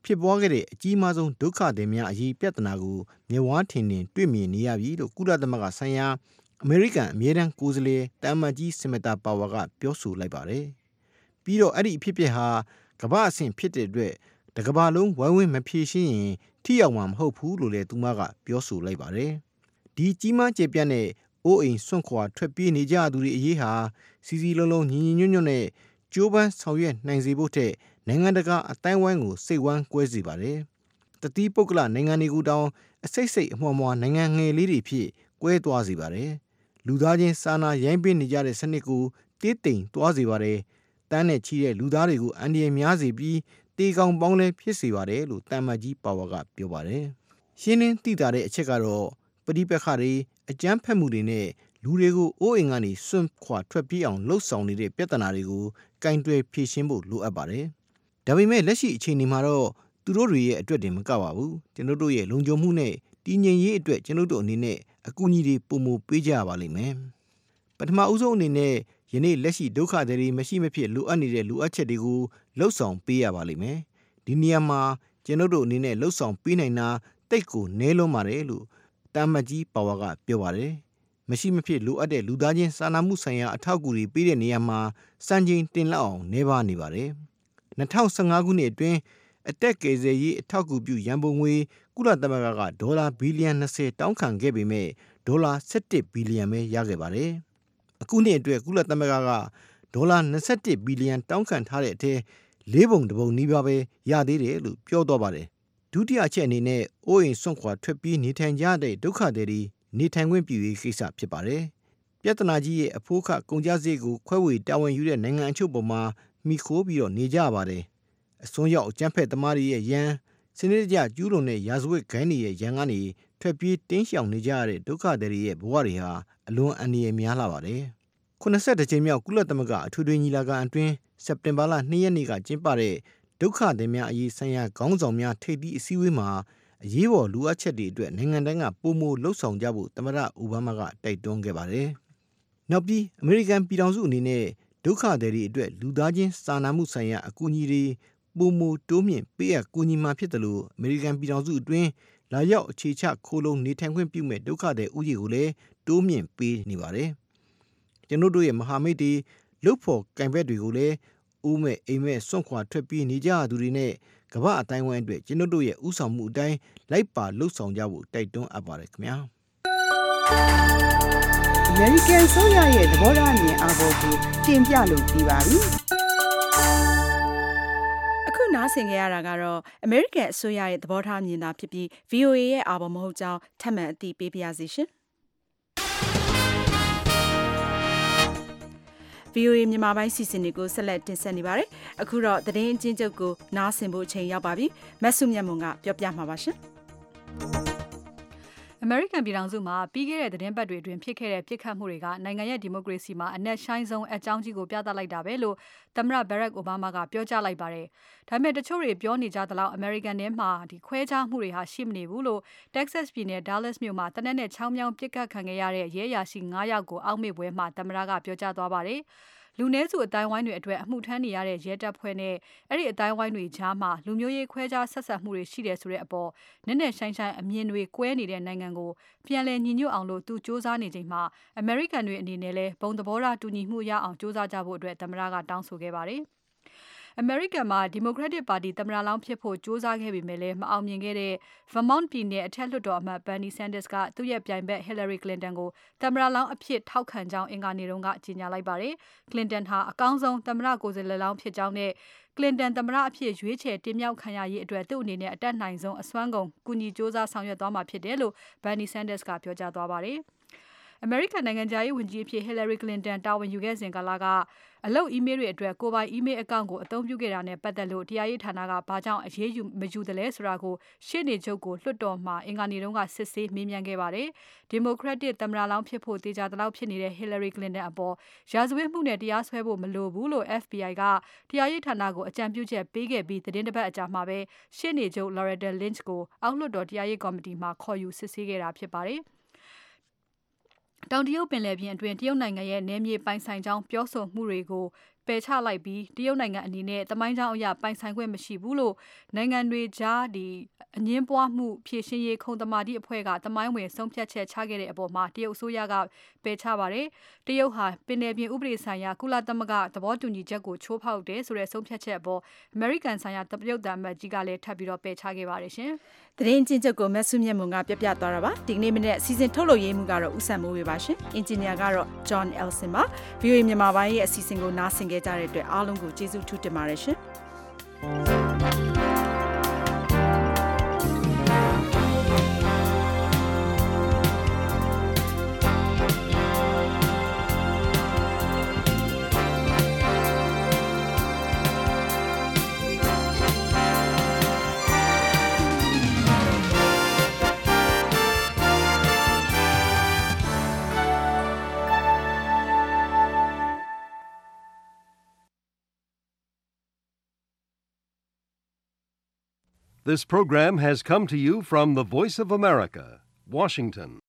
ဖြစ်ပွားခဲ့တဲ့အကြီးမားဆုံးဒုက္ခသည်များအရေးပြဿနာကိုမျက်ဝါးထင်ထင်တွေ့မြင်နေရပြီလို့ကုလသမဂ္ဂဆိုင်ရာအမေရိကန်အမြဲတမ်းကိုယ်စားလှယ်တာမန်ကြီးစမတာပါဝါကပြောဆိုလိုက်ပါတယ်။ပြီးတော့အဲ့ဒီအဖြစ်အပျက်ဟာကမ္ဘာအဆင့်ဖြစ်တဲ့အတွက်တကမ္ဘာလုံးဝိုင်းဝန်းမဖြေရှင်းရင်ထိရောက်မှာမဟုတ်ဘူးလို့လည်းသူမကပြောဆိုလိုက်ပါတယ်။ဒီကြီးမားကျယ်ပြန့်တဲ့အိုးအိမ်စွန့်ခွာထွက်ပြေးနေကြသူတွေအရေးဟာစီစီလုံးလုံးညီညီညွတ်ညွတ်နဲ့ကျိုးပန်းဆောင်ရွက်နိုင်စေဖို့တဲ့နိုင်ငံတကာအတိုင်းဝိုင်းကိုစိတ်ဝမ်းကွဲစေပါတယ်။တတိပုဂ္ဂလနိုင်ငံတွေကိုတောင်အစိတ်စိတ်အမွှားမွှားနိုင်ငံငယ်လေးတွေဖြစ်ကွဲသွားစေပါတယ်။လူသားချင်းစာနာရိုင်းပင်းနေကြတဲ့စနစ်ကိုတေးတိမ်သွားစေပါတယ်။တန်းနဲ့ချီတဲ့လူသားတွေကိုအန္တရာယ်များစေပြီးတေကောင်ပေါင်းလဲဖြစ်စေပါတယ်လို့တာမန်ကြီးပါဝါကပြောပါတယ်။ရှင်းလင်းသိတာတဲ့အချက်ကတော့ပဋိပက္ခတွေအကြမ်းဖက်မှုတွေနဲ့လူတွေကိုအိုးအိမ်ကနေစွန့်ခွာထွက်ပြေးအောင်လှုပ်ဆောင်နေတဲ့ပြဿနာတွေကိုကင်တွယ်ဖြေရှင်းဖို့လိုအပ်ပါတယ်။ဒါပေမဲ့လက်ရှိအခြေအနေမှာတော့သူတို့တွေရဲ့အတွက်တင်မကပါဘူး။ကျွန်တော်တို့ရဲ့လုံခြုံမှုနဲ့တည်ငြိမ်ရေးအတွက်ကျွန်တော်တို့အနေနဲ့အကူအညီတွေပုံမပေးကြရပါလိမ့်မယ်။ပထမဦးဆုံးအနေနဲ့ယနေ့လက်ရှိဒုက္ခသည်တွေမရှိမဖြစ်လိုအပ်နေတဲ့လိုအပ်ချက်တွေကိုလှုပ်ဆောင်ပေးရပါလိမ့်မယ်။ဒီနေရာမှာကျွန်တော်တို့အနေနဲ့လှုပ်ဆောင်ပေးနိုင်တာတိတ်ကိုနည်းလွန်းပါတယ်လို့တာမန်ကြီးပါဝါကပြောပါတယ်။မရှိမဖြစ်လိုအပ်တဲ့လူသားချင်းစာနာမှုဆိုင်ရာအထောက်အကူတွေပေးတဲ့နေရာမှာစံချိန်တင်လောက်အောင်နှဲပါနေပါတယ်။၂၀၁၅ခုနှစ်အတွင်းအတက်ကယ်ဆယ်ရေးအထောက်အကူပြုရန်ပုံငွေကုလသမဂ္ဂကဒေါ်လာဘီလီယံ၂၀တောင်းခံခဲ့ပေမဲ့ဒေါ်လာ၁၁ဘီလီယံပဲရခဲ့ပါတယ်။အခုနှစ်အတွက်ကုလသမဂ္ဂကဒေါ်လာ၂၁ဘီလီယံတောင်းခံထားတဲ့အထဲလေးပုံတစ်ပုံနီးပါးပဲရသေးတယ်လို့ပြောတော့ပါတယ်။ဒုတိယအချက်အနေနဲ့အိုးအိမ်စွန့်ခွာထွက်ပြေးနေထိုင်ကြတဲ့ဒုက္ခသည်တွေနေထိုင်ခွင့်ပြုရေးကိစ္စဖြစ်ပါတယ်။ပြဿနာကြီးရဲ့အဖိုးခကုန်ကျစရိတ်ကိုခွဲဝေတာဝန်ယူတဲ့နိုင်ငံအချို့ပေါ်မှာမိခိုးပြီးတော့နေကြပါတယ်။အစွန်းရောက်အကြမ်းဖက်သမားတွေရဲ့ရန်စနစ်တကျကျူးလွန်တဲ့ရာဇဝတ်ဂိုဏ်းတွေရဲ့ရန်ကနေထွက်ပြေးတင်းရှောင်နေကြရတဲ့ဒုက္ခသည်တွေရဲ့ဘဝတွေဟာအလွန်အန္တရာယ်များလာပါတယ်။ခုနှစ်ကြိမ်မြောက်ကုလသမဂ္ဂအထွေထွေညီလာခံအတွင်းစက်တင်ဘာလ၂ရက်နေ့ကကျင်းပတဲ့ဒုက္ခသည်များအရေးဆိုင်ရာခေါင်းဆောင်များထိပ်သီးအစည်းအဝေးမှာအရေးပေါ်လူအပ်ချက်တွေအတွက်နိုင်ငံတိုင်းကပုံမလှုပ်ဆောင်ကြဖို့သမ္မတအိုဘားမားကတိုက်တွန်းခဲ့ပါတယ်။နောက်ပြီးအမေရိကန်ပြည်ထောင်စုအနေနဲ့ဒုက္ခသည်တွေအတွက်လူသားချင်းစာနာမှုဆိုင်ရာအကူအညီတွေပုံမတိုးမြင့်ပေးအပ်ကူညီမှဖြစ်တယ်လို့အမေရိကန်ပြည်ထောင်စုအတွင်းလာရောက်အခြေချခိုးလုံနေထိုင်ခွင့်ပြုမဲ့ဒုက္ခသည်ဥယျာဉ်ကိုလည်းတိုးမြင့်ပေးနေပါတယ်။ကျွန်တော်တို့ရဲ့မဟာမိတ်တွေလုတ်ဖို့ကံဘက်တွေကိုလည်းဦးမဲ့အိမ်မဲ့စွန့်ခွာထွက်ပြေးနေကြသူတွေနဲ့ကမ္ဘာအတိုင်းဝိုင်းအတွက်ကျွန်တော်တို့ရဲ့ဥဆောင်မှုအတိုင်းလိုက်ပါလှုပ်ဆောင်ကြဖို့တိုက်တွန်းအပ်ပါတယ်ခင်ဗျာ။ American ဆိုရရဲ့သဘောထားမြင်အားကိုတင်ပြလို့ပြီးပါပြီ။အခုနားဆင်ကြရတာကတော့ American အစိုးရရဲ့သဘောထားမြင်တာဖြစ်ပြီး ဗွီအိုအေ ရဲ့အာဘော်မဟုတ်ကြောင်းထပ်မံအသိပေးပါရစေရှင်။ဗွီအိုအေ မြန်မာပိုင်းစီစဉ်တွေကိုဆက်လက်တင်ဆက်နေပါတယ်။အခုတော့သတင်းအကျဉ်းချုပ်ကိုနားဆင်ဖို့အချိန်ရောက်ပါပြီ။မဆုမြတ်မွန်ကပြောပြမှာပါရှင်။ American ပြည်ထောင်စုမှာပြီးခဲ့တဲ့သတင်းပတ်တွေအတွင်းဖြစ်ခဲ့တဲ့ပြစ်ခတ်မှုတွေကနိုင်ငံရဲ့ဒီမိုကရေစီမှာအနက်ရှိုင်းဆုံးအကြောင်းကြီးကိုပြသလိုက်တာပဲလို့သမ္မတ Barack Obama ကပြောကြားလိုက်ပါတယ်။ဒါပေမဲ့တချို့တွေပြောနေကြသလောက် American ထဲမှာဒီခွဲခြားမှုတွေဟာရှိမနေဘူးလို့ Texas ပြည်နယ် Dallas မြို့မှာတနက်နဲ့ချောင်းမြောင်းပြစ်ခတ်ခံခဲ့ရတဲ့ရဲအရာရှိ၅ယောက်ကိုအောက်မေ့ပွဲမှာသမ္မတကပြောကြားသွားပါတယ်။လူနည်းစုအတိုင်းဝိုင်းတွေအတွက်အမှုထမ်းနေရတဲ့ရဲတပ်ဖွဲ့နဲ့အဲ့ဒီအတိုင်းဝိုင်းတွေကြားမှာလူမျိုးရေးခွဲခြားဆက်ဆံမှုတွေရှိတယ်ဆိုတဲ့အပေါ်နက်နက်ရှိုင်းရှိုင်းအမြင်တွေကွဲနေတဲ့နိုင်ငံကိုပြန်လည်ညီညွတ်အောင်လို့သူစ조사နေချိန်မှာ American တွေအနေနဲ့လည်းဘုံသဘောထားတူညီမှုရအောင်စ조사ကြဖို့အတွက်သမ္မတကတောင်းဆိုခဲ့ပါတယ်။ American မှာ Democratic Party သမ္မတလောင်းဖြစ်ဖို့စ조사ခဲ့ပေမဲ့လည်းမအောင်မြင်ခဲ့တဲ့ Vermont ပြည်နယ်အထက်လွှတ်တော်အမတ် Bernie Sanders ကသူ့ရဲ့ပြိုင်ဘက် Hillary Clinton ကိုသမ္မတလောင်းအဖြစ်ထောက်ခံကြောင်းအင်္ဂါနေ့တုန်းကကြေညာလိုက်ပါတယ်။ Clinton ဟာအကောင်းဆုံးသမ္မတကိုယ်စားလှယ်လောင်းဖြစ်ကြောင်းနဲ့ Clinton သမ္မတအဖြစ်ရွေးချယ်တင်မြှောက်ခံရရေးအတွက်သူ့အနေနဲ့အတတ်နိုင်ဆုံးအစွမ်းကုန်ကူညီစ조사ဆောင်ရွက်သွားမှာဖြစ်တယ်လို့ Bernie Sanders ကပြောကြားသွားပါတယ်။ American နိုင်ငံခြားရေးဝန်ကြီးအဖြစ် Hillary Clinton တာဝန်ယူခဲ့စဉ်ကာလကအလုပ် email တွေအတွက်ကိုယ်ပိုင် email account ကိုအသုံးပြုခဲ့တာနဲ့ပတ်သက်လို့တရားရေးဌာနကဘာကြောင့်အရေးယူမယူသလဲဆိုတာကိုရှေ့နေချုပ်ကိုလွှတ်တော်မှာအင်္ဂါနေ့တုန်းကစစ်ဆေးမေးမြန်းခဲ့ပါတယ်။ Democratic သမ္မတလောင်းဖြစ်ဖို့တေချာသလောက်ဖြစ်နေတဲ့ Hillary Clinton အပေါ်ရာဇဝတ်မှုနဲ့တရားစွဲဖို့မလိုဘူးလို့ F B I ကတရားရေးဌာနကိုအကြံပြုချက်ပေးခဲ့ပြီးသတင်းတစ်ပတ်အကြာမှာပဲရှေ့နေချုပ် Loretta Lynch ကိုအောက်လွှတ်တော်တရားရေးကော်မတီမှာခေါ်ယူစစ်ဆေးခဲ့တာဖြစ်ပါတယ်။တောင်တရုတ်ပင်လယ်ပြင်အတွင်းတရုတ်နိုင်ငံရဲ့နယ်မြေပိုင်ဆိုင်ကြောင်းပြောဆိုမှုတွေကိုပယ်ချလိုက်ပြီးတရုတ်နိုင်ငံအနေနဲ့တမိုင်းကြောင်းအရာပိုင်ဆိုင်ခွင့်မရှိဘူးလို့နိုင်ငံတွေကြားဒီအငင်းပွားမှုဖြည့်ရှင်းရေးခုံသမာဓိအဖွဲ့ကတမိုင်းဝင်ဆုံးဖြတ်ချက်ချခဲ့တဲ့အပေါ်မှာတရုတ်အစိုးရကပယ်ချပါတယ်တရုတ်ဟာပင်လယ်ပြင်ဥပဒေဆိုင်ရာကုလသမဂ္ဂသဘောတူညီချက်ကိုချိုးဖောက်တယ်ဆိုတဲ့ဆုံးဖြတ်ချက်အပေါ် American ဆိုင်ရာတရုတ်သမ္မတကြီးကလည်းထပ်ပြီးတော့ပယ်ချခဲ့ပါတယ်ရှင်သတင်းချင်းချုပ်ကိုမဆုမြတ်မွန်ကပြပြသွားတာပါဒီကနေ့မနေ့အစီအစဉ်ထုတ်လုပ်ရေးမှုကတော့ဦးဆန်မိုးဝေပါရှင်အင်ဂျင်နီယာကတော့ John Elson ပါ ဗွီအိုအေ မြန်မာပိုင်းရဲ့အစီအစဉ်ကိုနားဆင်ကြတဲ့အတွက်အားလုံးကိုကျေးဇူးထူးတင်ပါတယ်ရှင် This program has come to you from the Voice of America, Washington.